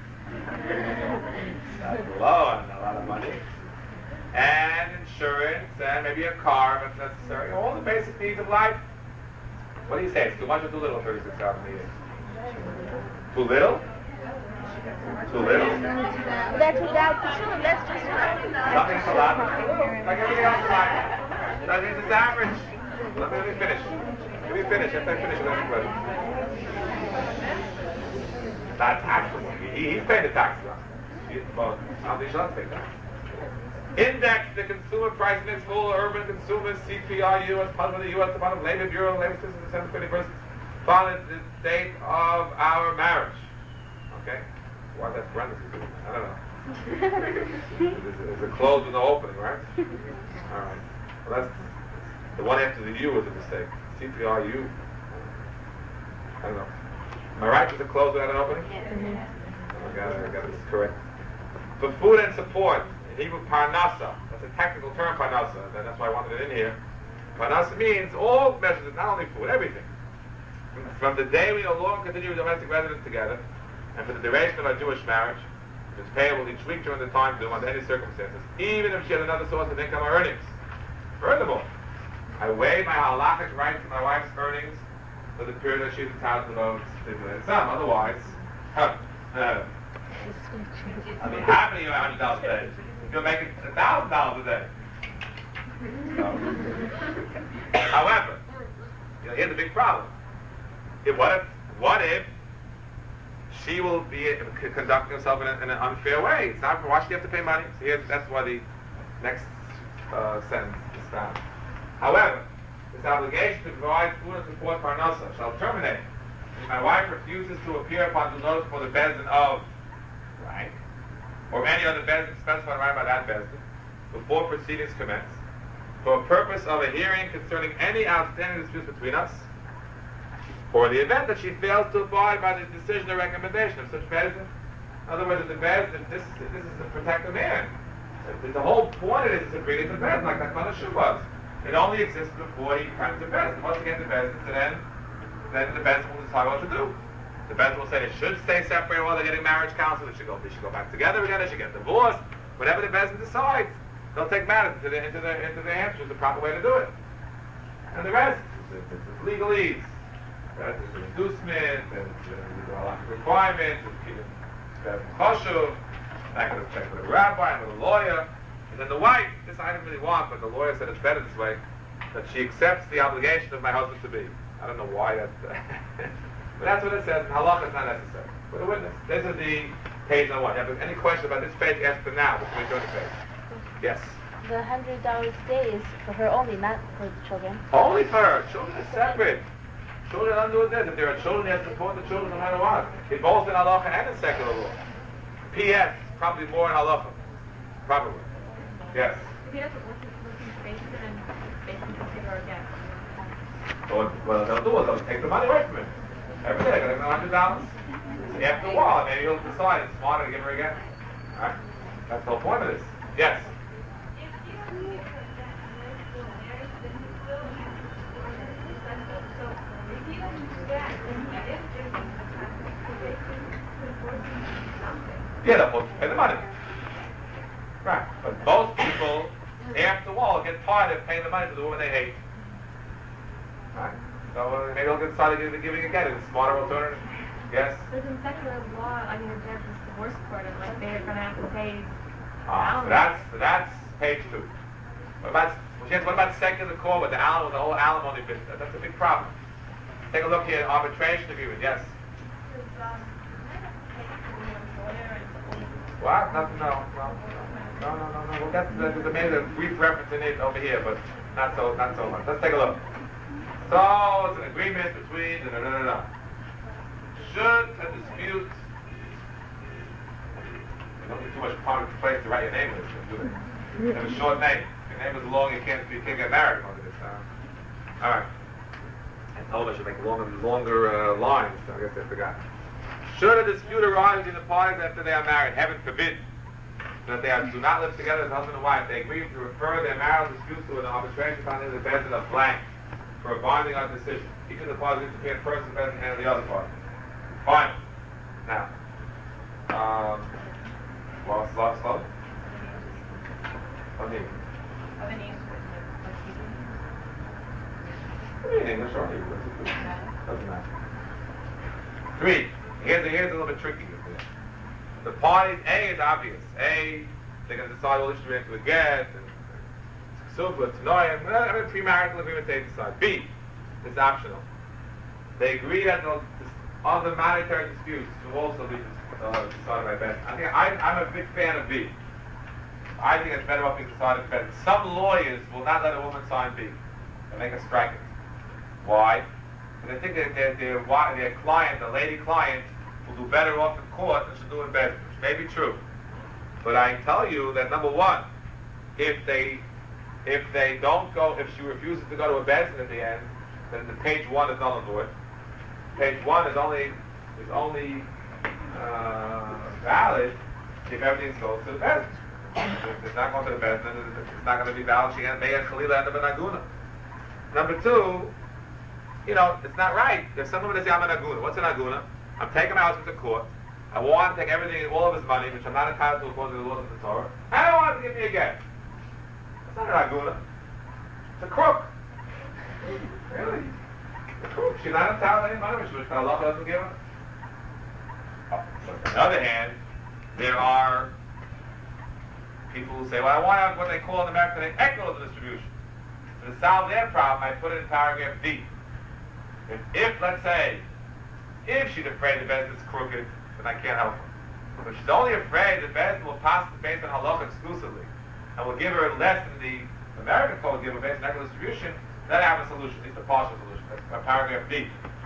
That's low, and a lot of money. And insurance, and maybe a car if it's necessary. All the basic needs of life. What do you say? It's too much or too little, thirty-six thousand a year? Too little? Too little? That's without the children. That's just fine. Nothing's a lot. Like everything else in life. That means it's average. Let me, let me finish. Let me finish. After I finish, we'll ask a question. Not taxes. He, he's paying the taxes. He, well, I don't think he does pay taxes. Index the Consumer Price Index, full urban consumers, C P I U, as part of the U S Department of Labor Bureau, Labor Statistics, December thirty-first, following the date of our marriage. Okay? Why that's parentheses? I don't know. It's a close with no opening, right? All right. Well, that's the one after the U is a mistake. C P I U. I don't know. Am I right with a close without an opening? Mm-hmm. I got it. I got this correct. For food and support. Hebrew parnasa, that's a technical term, parnasa, and that's why I wanted it in here. Parnasa means all measures, not only food, everything. From, from the day we no longer continue domestic residence together, and for the duration of our Jewish marriage, which is payable each week during the time due under any circumstances, even if she has another source of income or earnings. Furthermore, I waive my halachic right to my wife's earnings for the period that she's entitled to those stipulated sum. Otherwise, huh, uh, I'll be happy to have one hundred dollars a day. You're making a thousand dollars a day. So. However, you know, here's the big problem. If, what if, what if she will be conducting herself in, a, in an unfair way? It's not, why should she have to pay money? So here's, that's why the next uh, sentence is found. However, this obligation to provide food and support parnasa shall terminate if my wife refuses to appear upon the notice for the bezdin of, right? Or any other bezdin specified right by that bezdin, before proceedings commence, for a purpose of a hearing concerning any outstanding disputes between us, or in the event that she fails to abide by the decision or recommendation of such bezdin. In other words, if the bezdin, this, this is to protect the man. The, the whole point of this is to bring it to bezdin, like that Manashu was. It only existed before he comes to bezdin. Once he gets to bezdin, so then, then the bezdin will decide what to do. The bezdin will say they should stay separate while they're getting marriage counsel. They should go. They should go back together again. They should get divorced. Whatever the bezdin decides, they'll take matters into their into their into their hands. Which is the proper way to do it. And the rest, it's, it's, it's legalese. Right? There's an inducement. There's a lot of requirements. There's choshuv. Back to check with a rabbi and with a lawyer. And then the wife. This I didn't really want, but the lawyer said it's better this way. That she accepts the obligation of my husband to be. I don't know why that's. But that's what it says. In halacha, it's not necessary. With a witness. This is the page on one. If there's any question about this page, ask them now before we go to the page. Yes? The hundred dollars a day is for her only, not for the children. Only for her. Children are separate. Children don't do this. If there are children, they have to support the children no matter what. It's both in halacha and in secular law. P S Probably more in halacha. Probably. Yes? If he doesn't listen, listen to Basin and Basin can give her again. So what they'll do is they'll take the money away from him. Every day, they're going to give him one hundred dollars. After a while, maybe he'll decide it's smarter to give her again. Alright? That's the whole point of this. Yes? Yeah, they'll pay the money. Right. But most people, after a while, get tired of paying the money to the woman they hate. Right? So uh, maybe they'll decide to give it again. It's a smarter alternative. Yes? But in secular law, I mean, if there's this divorce court, and like they're gonna have to pay. Ah, so that's so that's page two. What about yes, what about secular court with the alimony, the whole alimony business? That's a big problem. Take a look here, arbitration agreement. Yes. What? Nothing. No. No. No. No. No. No. Well, that's the, the made a brief reference in it over here, but not so not so much. Let's take a look. So it's an agreement between. Da, da, da, da, da. Should a dispute. You don't need too much prominent place to write your name in this, do they? You have a short name. Your name is long. You can't you can't get married under this. Uh, all right. I told I should make longer longer uh, lines. So I guess I forgot. Should a dispute arise between the parties after they are married, heaven forbid, that they are, do not live together as husband and wife, they agree to refer their marital disputes to an arbitration found in the Bezdin of blank for a binding on decision. Each of the parties agrees to pay a first and Bezdin and the other party. Fine. Now, um, well, slow, slow. What do you mean? What do you mean English or Hebrew? Doesn't matter. Three. Here's, here's a little bit tricky. The parties, A is obvious. A, they're going to decide all issues into a get, and super, tanoim, whatever premarital agreement they decide. B, it's optional. They agree that the other monetary disputes will also be uh, decided by Ben. I think I, I'm a big fan of B. I think it's better off being decided by Ben. Some lawyers will not let a woman sign B. They make her strike it. Why? Because they think that their, their, their client, the lady client, will do better off in court than she'll do in bed, which may be true. But I tell you that number one, if they if they don't go, if she refuses to go to a bed at the end, then the page one is null and void. Page one is only is only uh, valid if everything goes to the bed. If it's not going to the bed, then it's not going to be valid. She may have Khalila end up in Aguna. Number two, you know, it's not right. If someone would say, I'm an Aguna. What's an Aguna? I'm taking my husband to court. I want to take everything, all of his money, which I'm not entitled to according to the laws of the Torah. I don't want him to give me a get. It's not an Aguna. It's a crook. Really? A crook. She's not entitled to any money, which Allah doesn't give her. Oh, but on the other hand, there are people who say, well, I want what they call in America today equitable distribution. So to solve their problem, I put it in paragraph D. If, if let's say, if she's afraid the Bezdin is crooked, then I can't help her. But if she's only afraid the Bezdin will pass it based on halacha exclusively, and will give her less than the American code will give her based on equitable distribution, then I have a solution, at least a partial solution. That's paragraph D.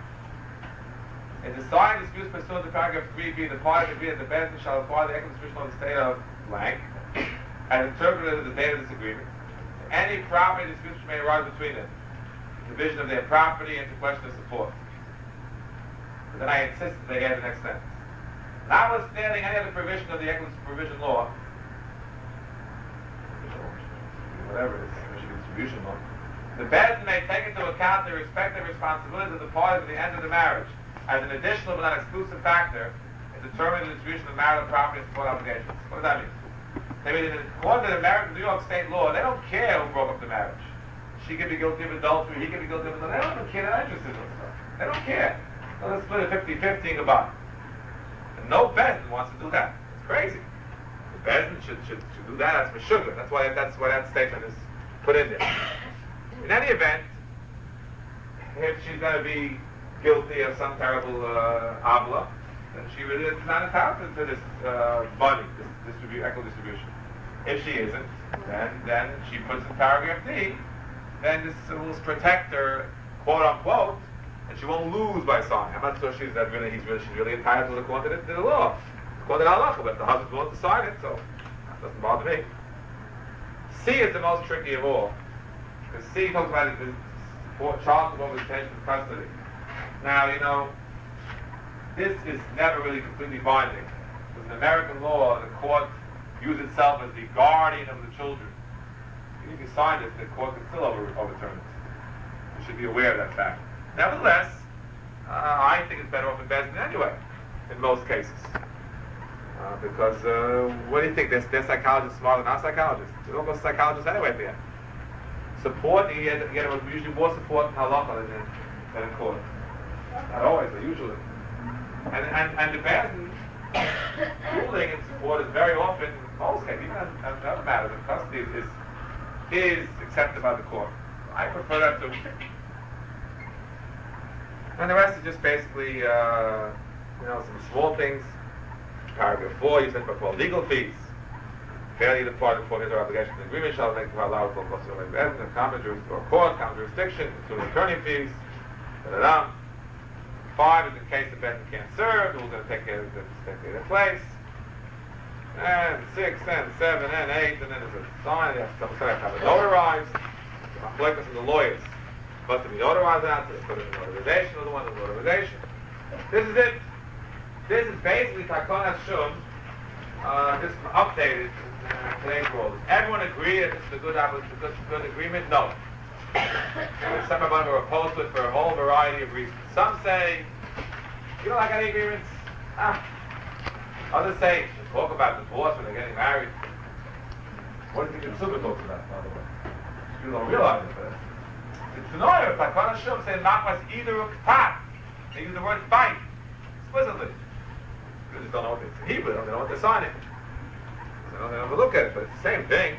In deciding disputes pursuant to paragraph three B, the parties agree that the Bezdin shall acquire the equitable distribution of the state of blank, as interpreted as the date of this agreement. Any property disputes which may arise between them, division of their property, and to question of support. But then I insist that they add the next sentence. Notwithstanding any other provision of the equitable provision law, whatever it is, provision distribution law, the Bezdin may take into account the respective responsibilities of the parties at the end of the marriage as an additional but not exclusive factor in determining the distribution of marital property and support obligations. What does that mean? I mean, according to the American New York State law, they don't care who broke up the marriage. She could be guilty of adultery, he could be guilty of adultery. They don't even care, they're not interested in that stuff. They don't care. So let's split it fifty-fifty and goodbye. And no Bezdin wants to do that. It's crazy. The Bezdin should, should, should do that. That's for sugar. That's why that's why that statement is put in there. In any event, if she's going to be guilty of some terrible uh, obla, then she really is not entitled to this uh, money, this distribu- equitable distribution. If she isn't, then then she puts in paragraph D, then this will protect her, quote unquote, and she won't lose by signing. I'm not so sure that really he's really she's really entitled to the according to the, to the law. According to halacha, but if the husband wants to sign it, so that doesn't bother me. C is the most tricky of all. Because C talks about the child support visitation of custody. Now, you know, this is never really completely binding. Because in American law, the court views itself as the guardian of the children. Even if you sign this, the court can still over, overturn it. You should be aware of that fact. Nevertheless, uh, I think it's better off in Bezdin anyway, in most cases. Uh, because, uh, what do you think? They're, they're psychologists smarter than our psychologists. They don't go to psychologists anyway at the end. Support, you get, you get usually more support in halacha than in, than in court. Not always, but usually. And and, and the Bezdin ruling in support is very often, in most cases, even in other matters of custody, is, is accepted by the court. I prefer that to. And the rest is just basically, uh, you know, some small things. Paragraph four, you said before, legal fees. Failure to part before his or obligation to the agreement shall make the allowable cost of the and common jurisdiction or court, common jurisdiction, including attorney fees. Da-da-da. Five is in case the Bezdin can't serve, who's going to take care of the take care of the place. And six, and seven, and eight, and then there's a sign. They have to have it notarized. The Machlokas and the lawyers must be notarized out, so they put in the notarization, the one the notarization. This is it. This is basically Takon Hashum, uh, just updated in today's world. Does everyone agree that this is a good, a good, good agreement? No. And some of them are opposed to it for a whole variety of reasons. Some say, you don't like any agreements? Ah. Others say, you talk about divorce when they're getting married. What do you think the Sukkah talks about, by the way? You don't realize it, but it's an order. Takon Hashum says, Machmas either a k'tat. They use the word fight, explicitly. They just don't know what it's in Hebrew, they don't know what they're signing. So they don't have to look at it, but it's the same thing.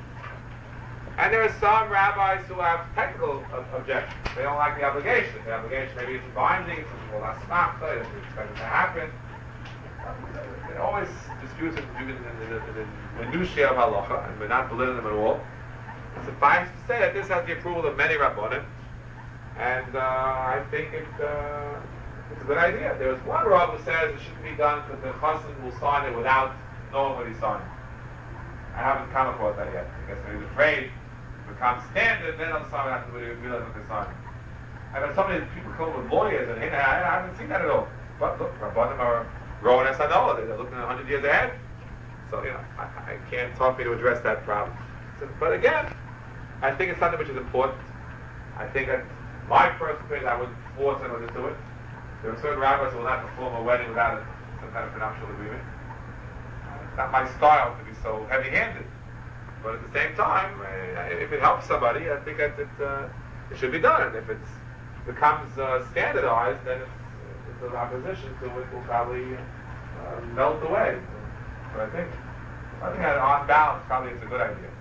And there are some rabbis who have technical ob- objections. They don't like the obligation. The obligation maybe isn't binding, it's well, that's not, they don't expect it to happen. They always dispute it in the minutiae of halacha, and we're not belittling them at all. Suffice to say that this has the approval of many rabbanim, and uh, I think it, uh, it's a good idea. There is one rabbin who says it shouldn't be done because the chassan will sign it without knowing what he's signing. I haven't come across that yet. I guess he's afraid it becomes standard, then on sign after we realize what they're signing. I've had so many people come with lawyers, and hey, I, I haven't seen that at all. But look, rabbanim are growing as I know, they're looking a hundred years ahead. So, you know, I, I can't, it's hard for me to address that problem. So, but again, I think it's something which is important. I think that my personal opinion, I wouldn't force anyone to do it. There are certain rabbis who will not perform a wedding without a, some kind of prenuptial agreement. It's not my style to be so heavy-handed. But at the same time, uh, if it helps somebody, I think that it, uh, it should be done. And if it becomes uh, standardized, then it's, it's an opposition to it will probably uh, melt away. But I think, I think that on balance, probably it's a good idea.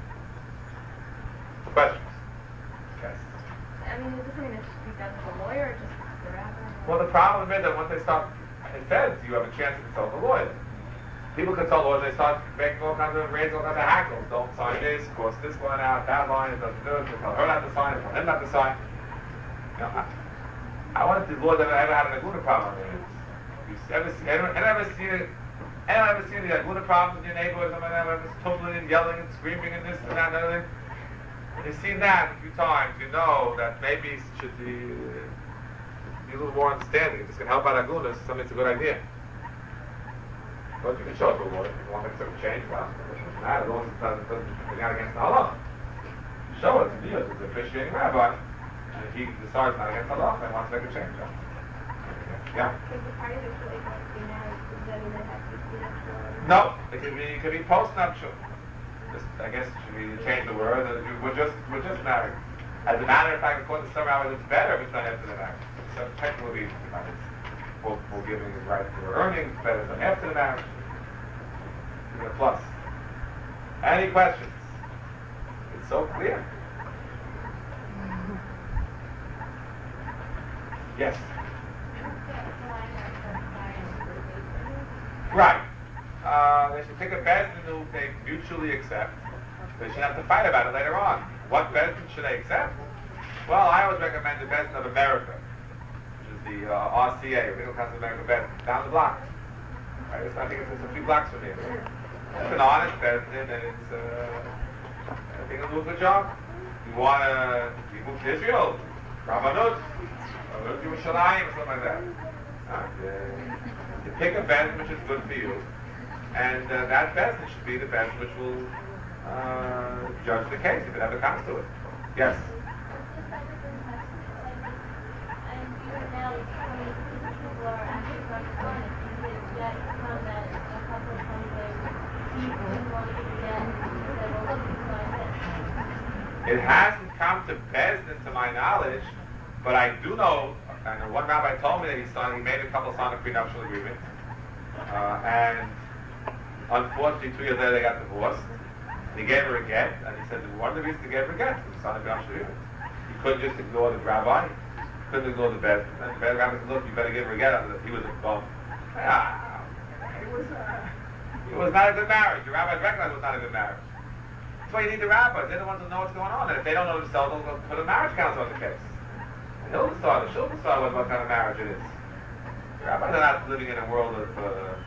Questions? Yes. I mean, is this something that should be done with a lawyer or just the rabbi? Well, the problem is that once they start, it says you have a chance to consult a lawyer. People consult lawyers, they start making all kinds of, raising all kinds of hackles. Don't sign this, cross this line out, that line, it doesn't do it, they tell her not to sign, they tell him not to sign. You know, I, I wonder if the lawyers ever, ever had an aguna problem. I mean, you ever see, anyone, anyone ever see it? Anyone ever seen the aguna problems in your neighborhood? Someone ever just tumbling and yelling and screaming and this and that and everything? When you've seen that a few times, you know that maybe it should be, be a little more understanding. This can help out agunas. Something it's a good idea. But you can show it to a lawyer if you want to make certain change. Well, it doesn't matter as long as it doesn't, doesn't go out against the halacha. Show it to me as an officiating rabbi, and if he decides not against the halacha and wants to make a change. Yeah. Because the parties are really going to be married, does that mean they have to be nuptial? No, it could be it could be post-nuptial. Just, I guess should we change the word? Uh, we're just we're just married. As a matter of fact, according to some rabbis, it's better if it's done after the marriage. So technically, we'll, we'll give him his right to earnings. It's better than after the marriage. Give it a plus. Any questions? It's so clear. Yes. Right. Uh, they should pick a bezdin who they mutually accept. They should have to fight about it later on. What bezdin should they accept? Well, I always recommend the bezdin of America, which is the uh, R C A, Legal Council of America bezdin, down the block. Right? It's, I think it's just a few blocks from here. It's an honest bezdin, and it's, uh, I think it'll do a good job. You want to, you move to Israel, Rabbanut, or Yerushalayim, or something like that. Uh, you pick a bezdin which is good for you. And uh, that bezdin should be the bezdin which will uh, judge the case if it ever comes to it. Yes? It hasn't come to bezdin to my knowledge, but I do know, And one rabbi told me that he signed, he made a couple sign a prenuptial agreement, uh, and unfortunately, two years later they got divorced. He gave her a get, and he said one of the reasons he gave her a get was to sign a prenuptial agreement. He couldn't just ignore the rabbi, he couldn't ignore the bed. And the bed rabbi said, "Look, you better give her a get." He was a bum. Yeah, it was. Uh, it was not a good marriage. The rabbis recognized it was not a good marriage. That's why you need the rabbis. They're the ones who know what's going on. And if they don't know themselves, they'll put a marriage counselor on the case. And he'll decide, she'll decide what, what kind of marriage it is. The rabbis are not living in a world of uh,